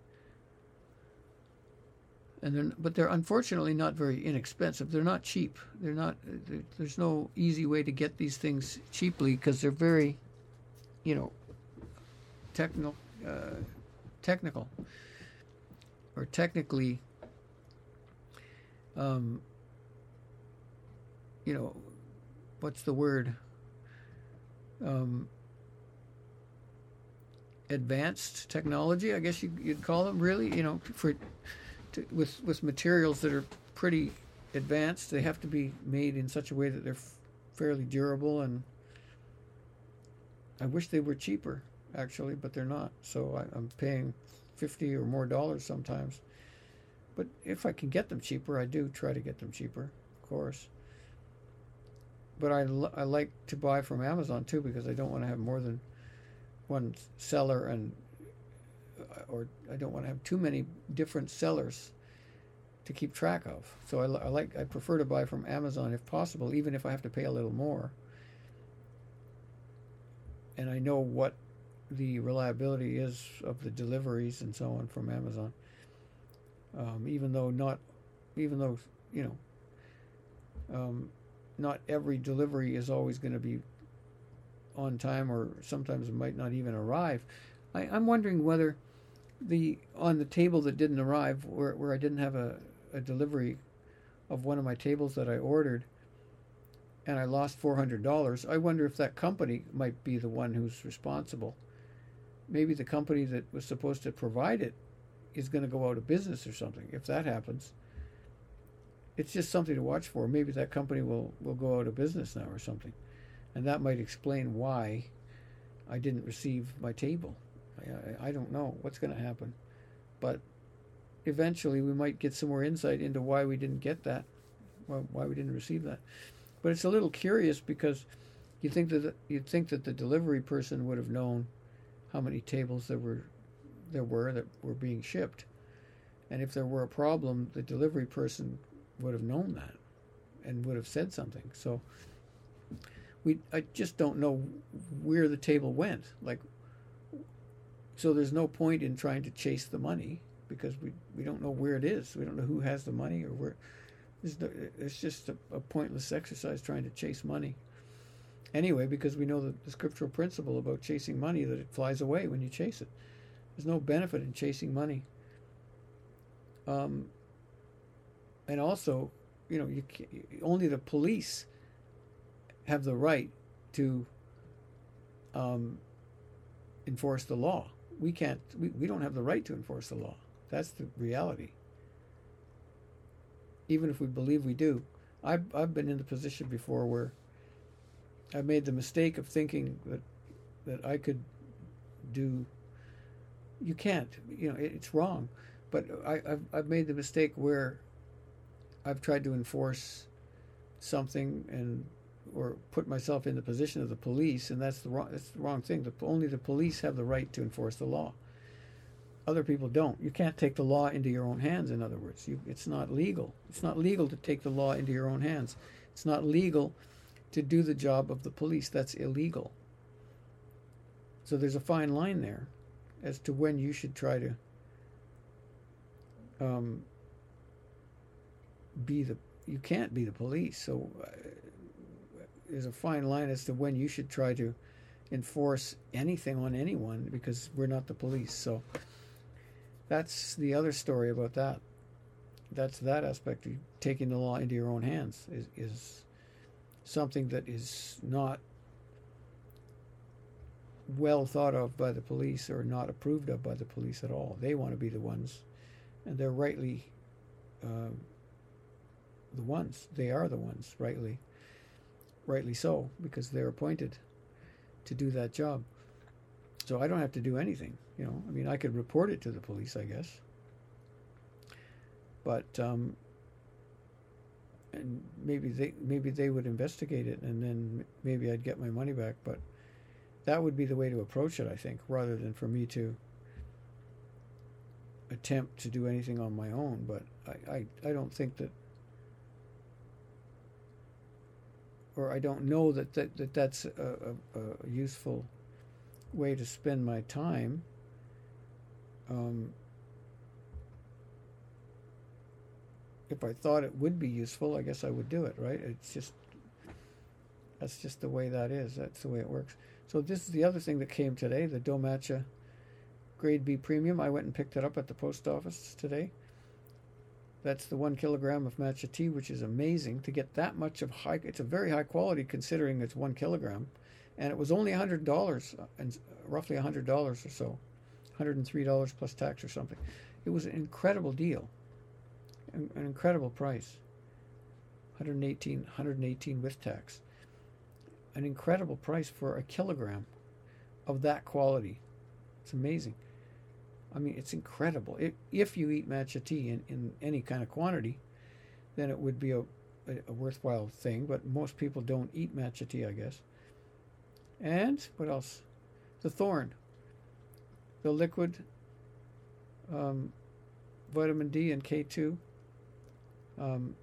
And they're, but they're unfortunately not very inexpensive. They're not cheap. They're not. They're, there's no easy way to get these things cheaply because they're very, you know, technical, uh, technical, or technically, um, you know, what's the word? Um, advanced technology, I guess you, you'd call them. Really, you know, for. To, with with materials that are pretty advanced, they have to be made in such a way that they're f- fairly durable, and I wish they were cheaper actually, but they're not. So I, I'm paying fifty or more dollars sometimes. But if I can get them cheaper, I do try to get them cheaper, of course. But I, I like to buy from Amazon too because I don't want to have more than one seller, and or I don't want to have too many different sellers to keep track of. So I, I like I prefer to buy from Amazon if possible, even if I have to pay a little more. And I know what the reliability is of the deliveries and so on from Amazon. Um, even though not, even though you know, um, not every delivery is always going to be on time, or sometimes it might not even arrive. I, I'm wondering whether the on the table that didn't arrive, where where I didn't have a, a delivery of one of my tables that I ordered, and I lost four hundred dollars, I wonder if that company might be the one who's responsible. Maybe the company that was supposed to provide it is going to go out of business or something. If that happens, it's just something to watch for. Maybe that company will, will go out of business now or something. And that might explain why I didn't receive my table. I, I, I don't know what's going to happen. But eventually we might get some more insight into why we didn't get that, why we didn't receive that. But it's a little curious because you think that the, you'd think that the delivery person would have known how many tables there were there were that were being shipped. And if there were a problem, the delivery person would have known that and would have said something. So we I just don't know where the table went. Like, so there's no point in trying to chase the money because we, we don't know where it is. We don't know who has the money or where. It's, no, it's just a, a pointless exercise trying to chase money. Anyway, because we know the, the scriptural principle about chasing money, that it flies away when you chase it. There's no benefit in chasing money. Um, and also, you know, you only the police have the right to um, enforce the law. We can't. We, we don't have the right to enforce the law. That's the reality. Even if we believe we do, I've I've been in the position before where I made the mistake of thinking that that I could do. You can't. You know, it, it's wrong. But I, I've I've made the mistake where I've tried to enforce something and or put myself in the position of the police, and that's the wrong that's the wrong thing. The, only the police have the right to enforce the law. Other people don't. You can't take the law into your own hands, in other words. You, it's not legal. It's not legal to take the law into your own hands. It's not legal to do the job of the police. That's illegal. So there's a fine line there as to when you should try to um, be the... You can't be the police. So uh, there's a fine line as to when you should try to enforce anything on anyone because we're not the police. So that's the other story about that. That's that aspect of taking the law into your own hands is, is something that is not well thought of by the police or not approved of by the police at all. They want to be the ones, and they're rightly uh, the ones. They are the ones, rightly, rightly so, because they're appointed to do that job. So I don't have to do anything, you know. I mean, I could report it to the police, I guess. But um, and maybe they maybe they would investigate it, and then maybe I'd get my money back. But that would be the way to approach it, I think, rather than for me to attempt to do anything on my own. But I, I, I don't think that, or I don't know that, that, that that's a, a, a useful way to spend my time. Um, if I thought it would be useful, I guess I would do it, right? It's just, that's just the way that is. That's the way it works. So this is the other thing that came today, the Domatcha Grade B Premium. I went and picked it up at the post office today. That's the one kilogram of matcha tea, which is amazing to get that much of high. It's a very high quality considering it's one kilogram. And it was only one hundred dollars, and roughly one hundred dollars or so, one hundred three dollars plus tax or something. It was an incredible deal, an, an incredible price, one hundred eighteen, one hundred eighteen with tax. An incredible price for a kilogram of that quality. It's amazing. I mean, it's incredible. It, if you eat matcha tea in, in any kind of quantity, then it would be a, a, a worthwhile thing, but most people don't eat matcha tea, I guess. And what else? The Thorn, the liquid um, vitamin D and K two. Um,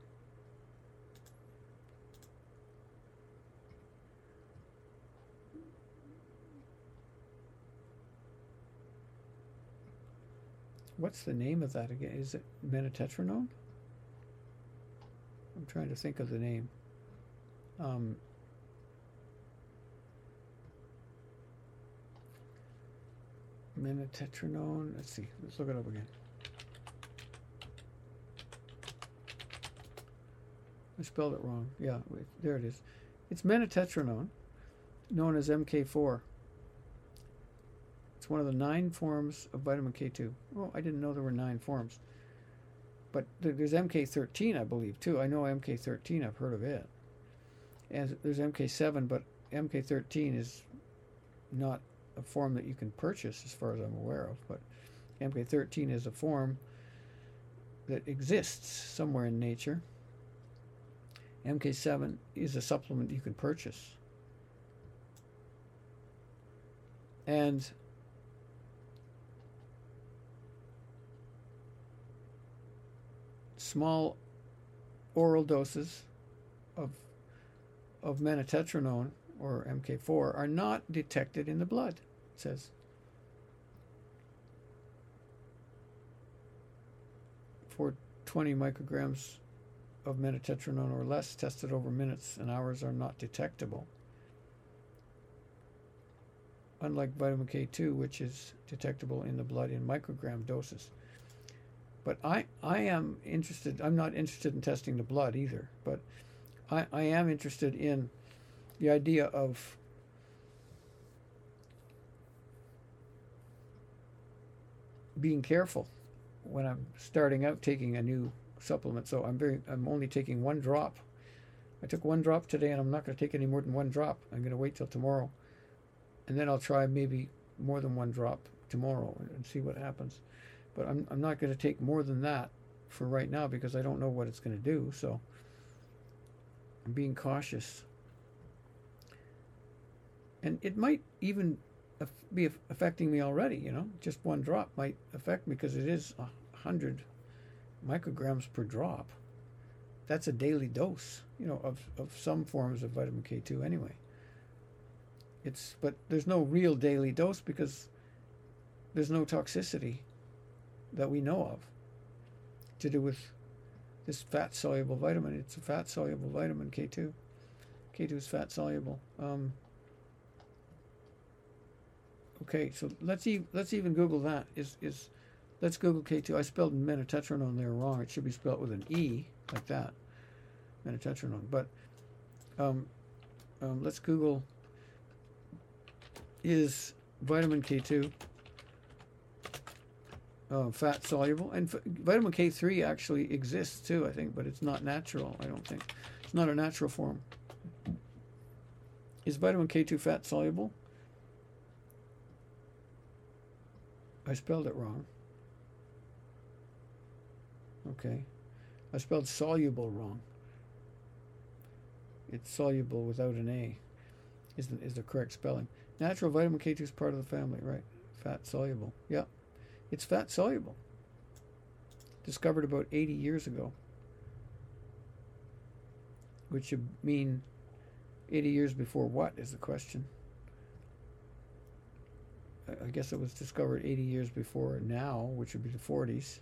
what's the name of that again? Is it Menotetrinone? I'm trying to think of the name. Um, Menotetrinone. Let's see. Let's look it up again. I spelled it wrong. Yeah, wait, there it is. It's metatetranone, known as M K four. It's one of the nine forms of vitamin K two. Oh, I didn't know there were nine forms. But there's M K thirteen, I believe, too. I know M K thirteen, I've heard of it. And there's M K seven, but M K thirteen is not a form that you can purchase as far as I'm aware of. But M K thirteen is a form that exists somewhere in nature. M K seven is a supplement you can purchase. And small oral doses of of metatetranone, or M K four, are not detected in the blood, it says. For twenty micrograms of metatetranone or less tested over minutes and hours are not detectable. Unlike vitamin K two, which is detectable in the blood in microgram doses. But I, I am interested, I'm not interested in testing the blood either, but I, I am interested in the idea of being careful when I'm starting out taking a new supplement. So I'm very I'm only taking one drop. I took one drop today, and I'm not going to take any more than one drop. I'm going to wait till tomorrow, and then I'll try maybe more than one drop tomorrow and see what happens. But I'm I'm not going to take more than that for right now because I don't know what it's going to do. So I'm being cautious, and it might even be affecting me already. You know, just one drop might affect me because it is a hundred micrograms per drop. That's a daily dose, you know, of, of some forms of vitamin K two anyway. It's but there's no real daily dose because there's no toxicity that we know of to do with this fat soluble vitamin. It's a fat soluble vitamin, K two. K two is fat soluble. Um, okay, so let's e- let's even Google that. Is is let's Google K two. I spelled metatetranone there wrong. It should be spelled with an E, like that. Metatetranone. But um, um, let's Google, is vitamin K two uh, fat soluble? And f- vitamin K three actually exists too, I think, but it's not natural, I don't think. It's not a natural form. Is vitamin K two fat soluble? I spelled it wrong. Okay. I spelled soluble wrong. It's soluble without an A, is the, is the correct spelling. Natural vitamin K two is part of the family, right? Fat soluble. Yeah. It's fat soluble. Discovered about eighty years ago. Which should mean eighty years before what is the question? I, I guess it was discovered eighty years before now, which would be the forties.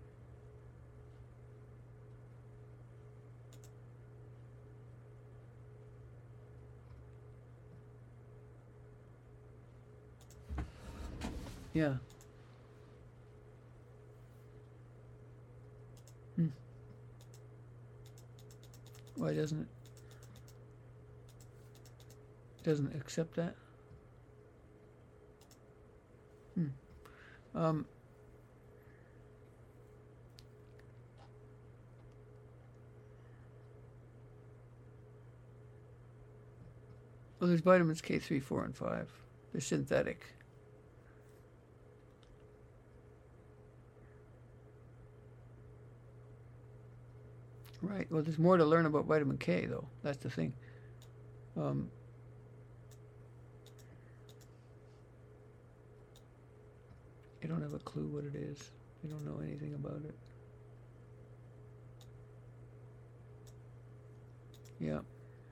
Yeah. Hmm. Why doesn't it? Doesn't accept that? Hmm. Um. Well, there's vitamins K three, four, and five. They're synthetic. Right. Well, there's more to learn about vitamin K, though. That's the thing. Um, I don't have a clue what it is. I don't know anything about it. Yeah.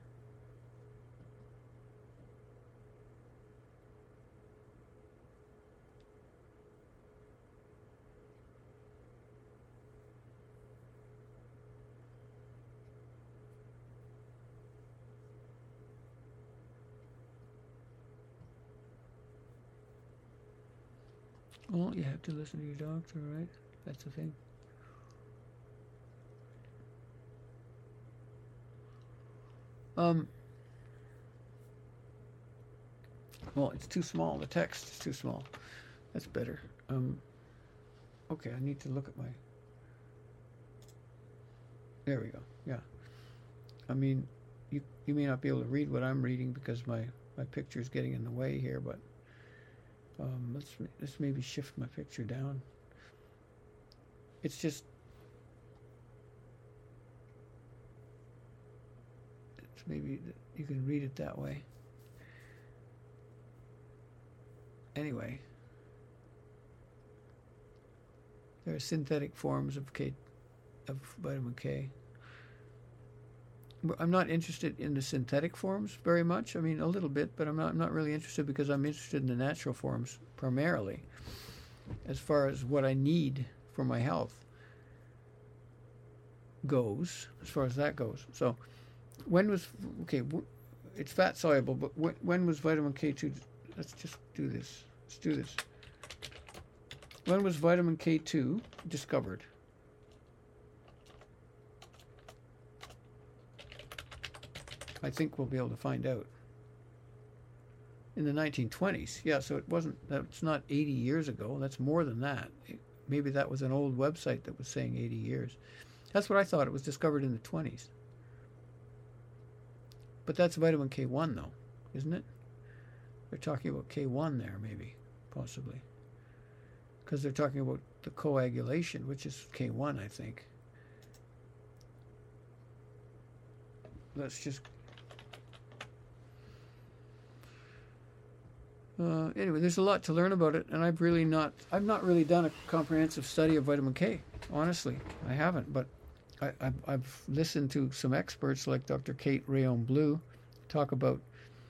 Well, you have to listen to your doctor, right? That's the thing. Um, Well, it's too small. The text is too small. That's better. Um, okay, I need to look at my... There we go. Yeah. I mean, you you may not be able to read what I'm reading because my, my picture is getting in the way here, but um, let's, let's maybe shift my picture down. It's just... It's maybe you can read it that way. Anyway, there are synthetic forms of K, of vitamin K. I'm not interested in the synthetic forms very much. I mean, a little bit, but I'm not. I'm not really interested because I'm interested in the natural forms primarily, as far as what I need for my health goes. As far as that goes, so when was okay? It's fat soluble, but when, when was vitamin K two? Let's just do this. Let's do this. When was vitamin K two discovered? I think we'll be able to find out. In the nineteen twenties. Yeah, so it wasn't, that's not eighty years ago. That's more than that. Maybe that was an old website that was saying eighty years. That's what I thought. It was discovered in the twenties. But that's vitamin K one, though, isn't it? They're talking about K one there, maybe, possibly. Because they're talking about the coagulation, which is K one, I think. Let's just... Uh, anyway, there's a lot to learn about it, and I've really not... I've not really done a comprehensive study of vitamin K, honestly. I haven't, but I, I've, I've listened to some experts like Doctor Kate Rayon-Bleu talk about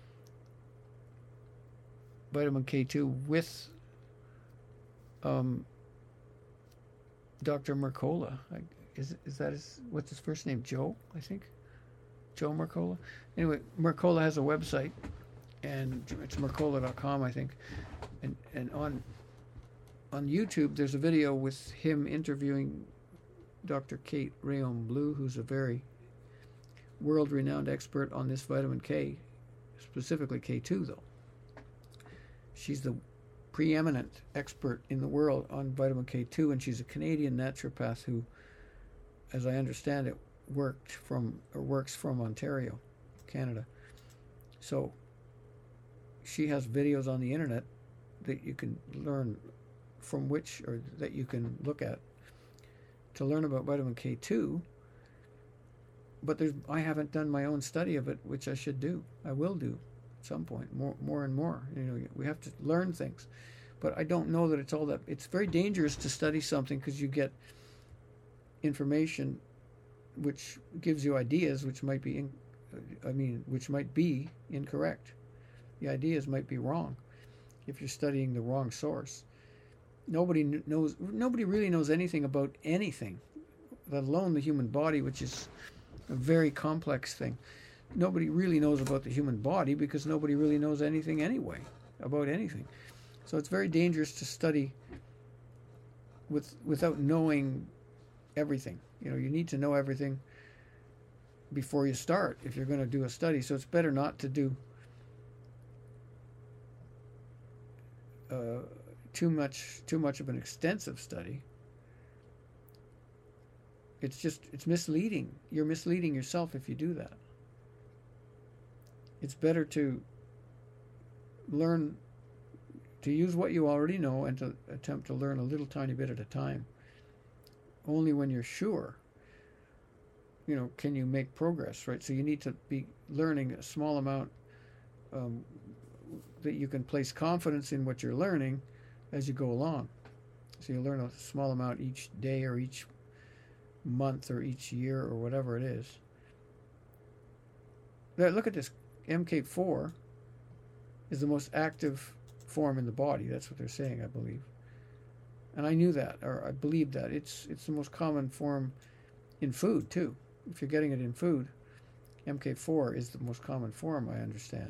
vitamin K two with um, Doctor Mercola. I, is is that his, what's his first name? Joe, I think. Joe Mercola. Anyway, Mercola has a website, and it's mercola dot com, I think. And and on on YouTube, there's a video with him interviewing Doctor Kate Rayon-Bleu, who's a very world-renowned expert on this vitamin K, specifically K two, though. She's the preeminent expert in the world on vitamin K two, and she's a Canadian naturopath who, as I understand it, worked from or works from Ontario, Canada. So she has videos on the internet that you can learn from, which or that you can look at to learn about vitamin K two. But there's I haven't done my own study of it, which I should do. I will do at some point, more more and more. You know, we have to learn things. But I don't know that it's all that. It's very dangerous to study something because you get information which gives you ideas which might be, in, I mean, which might be incorrect. The ideas might be wrong if you're studying the wrong source. Nobody knows. Nobody really knows anything about anything, let alone the human body, which is a very complex thing. Nobody really knows about the human body because nobody really knows anything anyway about anything. So it's very dangerous to study with without knowing everything. You know, you need to know everything before you start if you're going to do a study. So it's better not to do uh, too much too much of an extensive study. It's just it's misleading. You're misleading yourself if you do that. It's better to learn to use what you already know and to attempt to learn a little tiny bit at a time. Only when you're sure, you know, can you make progress, right? So you need to be learning a small amount um, that you can place confidence in what you're learning as you go along. So you learn a small amount each day or each month or each year or whatever it is. Now, look at this. M K four is the most active form in the body. That's what they're saying, I believe. And I knew that, or I believed that. It's it's the most common form in food, too. If you're getting it in food, M K four is the most common form, I understand.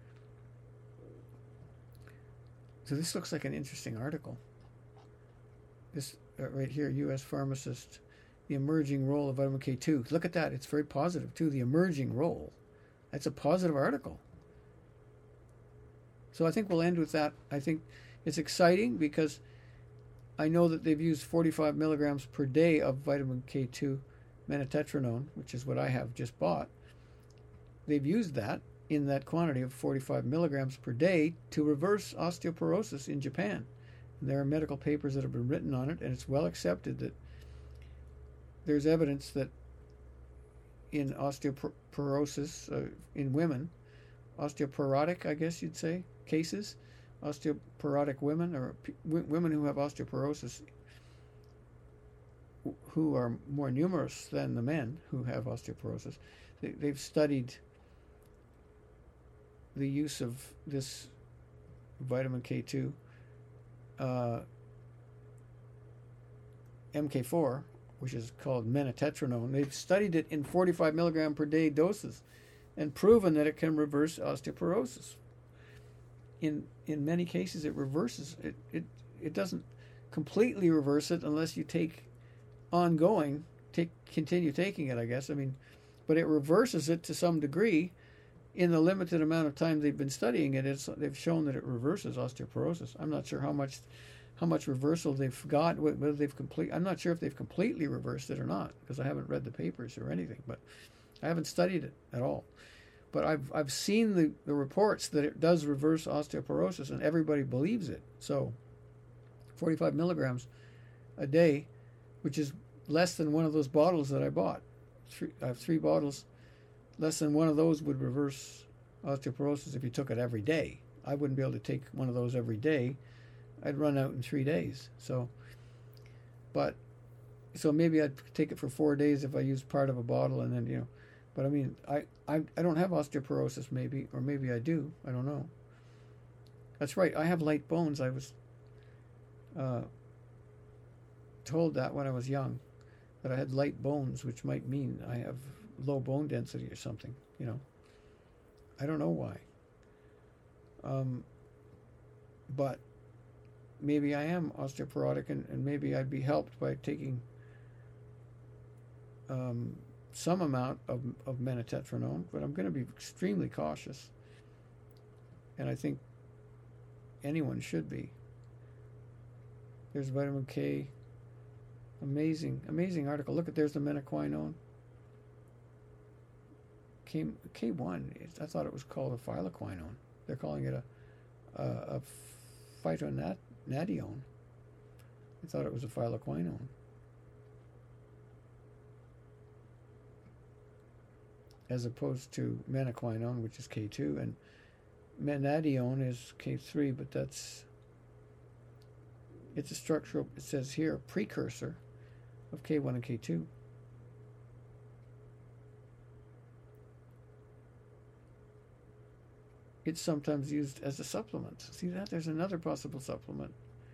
So this looks like an interesting article. This uh, right here, U S pharmacist, the emerging role of vitamin K two. Look at that. It's very positive, too. The emerging role. That's a positive article. So I think we'll end with that. I think it's exciting because I know that they've used forty-five milligrams per day of vitamin K two menotetrinone, which is what I have just bought. They've used that in that quantity of forty-five milligrams per day to reverse osteoporosis in Japan. And there are medical papers that have been written on it, and it's well accepted that there's evidence that in osteoporosis uh, in women, osteoporotic, I guess you'd say, cases, osteoporotic women or p- w- women who have osteoporosis who are more numerous than the men who have osteoporosis. They, they've studied the use of this vitamin K two, uh, M K four, which is called menotetrinone. They've studied it in forty-five milligram per day doses and proven that it can reverse osteoporosis. In in many cases, it reverses it. It it doesn't completely reverse it unless you take ongoing, take continue taking it, I guess. I mean, but it reverses it to some degree. In the limited amount of time they've been studying it, it's, they've shown that it reverses osteoporosis. I'm not sure how much, how much reversal they've got. Whether they've complete, I'm not sure if they've completely reversed it or not because I haven't read the papers or anything. But I haven't studied it at all. But I've I've seen the, the reports that it does reverse osteoporosis, and everybody believes it. So, forty-five milligrams a day, which is less than one of those bottles that I bought. Three, I have three bottles. Less than one of those would reverse osteoporosis if you took it every day. I wouldn't be able to take one of those every day. I'd run out in three days. So, but, so maybe I'd take it for four days if I used part of a bottle and then, you know, but I mean, I, I, I don't have osteoporosis maybe, or maybe I do. I don't know. That's right. I have light bones. I was uh, told that when I was young, that I had light bones, which might mean I have low bone density or something, you know. I don't know why. Um, but maybe I am osteoporotic, and, and maybe I'd be helped by taking um, some amount of, of menotetrinone, but I'm going to be extremely cautious. And I think anyone should be. There's vitamin K. Amazing, amazing article. Look at, there's the menaquinone. K, K one, I thought it was called a phyloquinone. They're calling it a, a, a phytonadione. I thought it was a phyloquinone. As opposed to menaquinone, which is K two, and menadione is K three, but that's, it's a structural, it says here, a precursor of K one and K two. It's sometimes used as a supplement. See that? There's another possible supplement.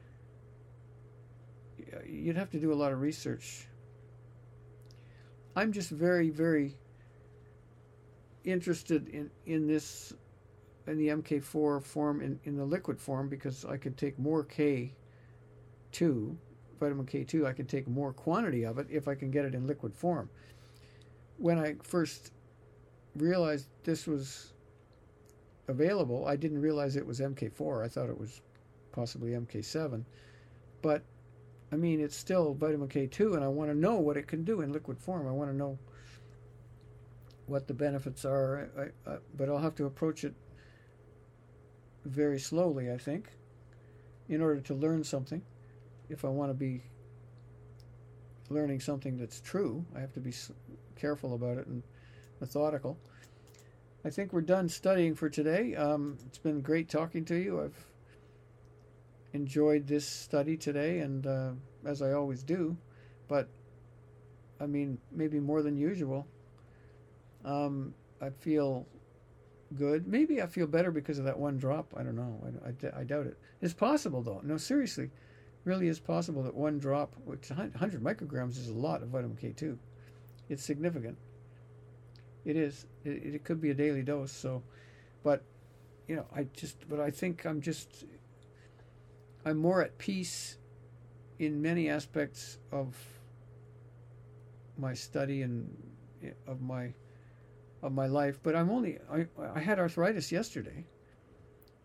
You'd have to do a lot of research. I'm just very, very interested in, in this, in the M K four form, in, in the liquid form, because I could take more K two, vitamin K two, I could take more quantity of it if I can get it in liquid form. When I first realized this was available, I didn't realize it was M K four. I thought it was possibly M K seven. But, I mean, it's still vitamin K two, and I want to know what it can do in liquid form. I want to know what the benefits are, I, I, but I'll have to approach it very slowly, I think, in order to learn something. If I want to be learning something that's true, I have to be careful about it and methodical. I think we're done studying for today. Um, it's been great talking to you. I've enjoyed this study today, and uh, as I always do, but I mean, maybe more than usual. Um, I feel good. Maybe I feel better because of that one drop. I don't know. I, I, I doubt it. It's possible, though. No, seriously, really is possible that one drop, which one hundred micrograms is a lot of vitamin K two. It's significant. It is. It, it could be a daily dose. So, but you know, I just. But I think I'm just. I'm more at peace in many aspects of my study and of my of my life. But I'm only. I I had arthritis yesterday,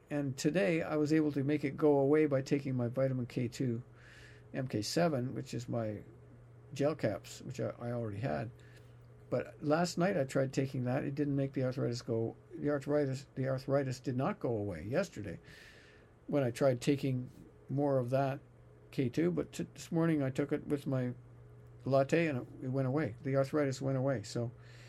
And today I was able to make it go away by taking my vitamin K two, M K seven, which is my gel caps, which I, I already had. But last night I tried taking that. It didn't make the arthritis go. The arthritis, the arthritis did not go away yesterday when I tried taking more of that K two. But t- this morning I took it with my latte and it, it went away. The arthritis went away. So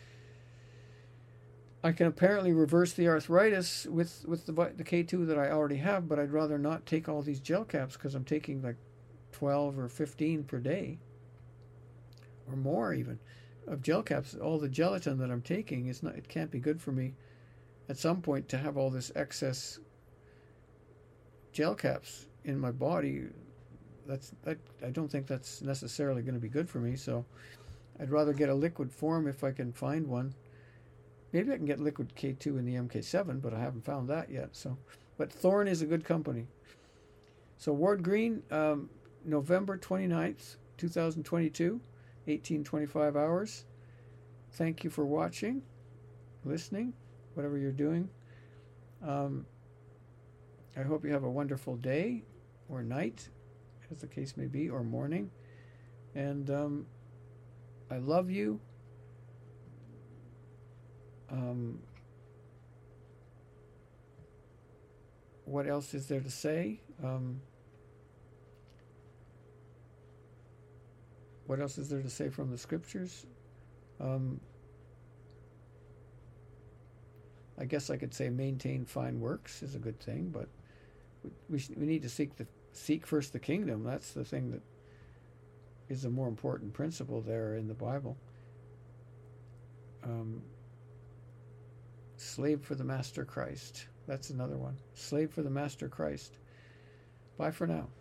I can apparently reverse the arthritis with, with the, the K two that I already have, but I'd rather not take all these gel caps because I'm taking like twelve or fifteen per day or more even of gel caps. All the gelatin that I'm taking is not, it can't be good for me at some point to have all this excess gel caps in my body. That's that, I don't think that's necessarily going to be good for me, so I'd rather get a liquid form if I can find one. Maybe I can get liquid K two in the M K seven, but I haven't found that yet. So, but Thorne is a good company. So Ward Green, um, November twenty-ninth, twenty twenty-two, eighteen twenty-five hours. Thank you for watching, listening, whatever you're doing. Um, I hope you have a wonderful day or night, as the case may be, or morning. And um, I love you. Um, what else is there to say? Um, what else is there to say from the scriptures? Um, I guess I could say maintain fine works is a good thing, but we we, sh- we need to seek the seek first the kingdom. That's the thing that is a more important principle there in the Bible. Um, Slave for the Master Christ. That's another one. Slave for the Master Christ. Bye for now.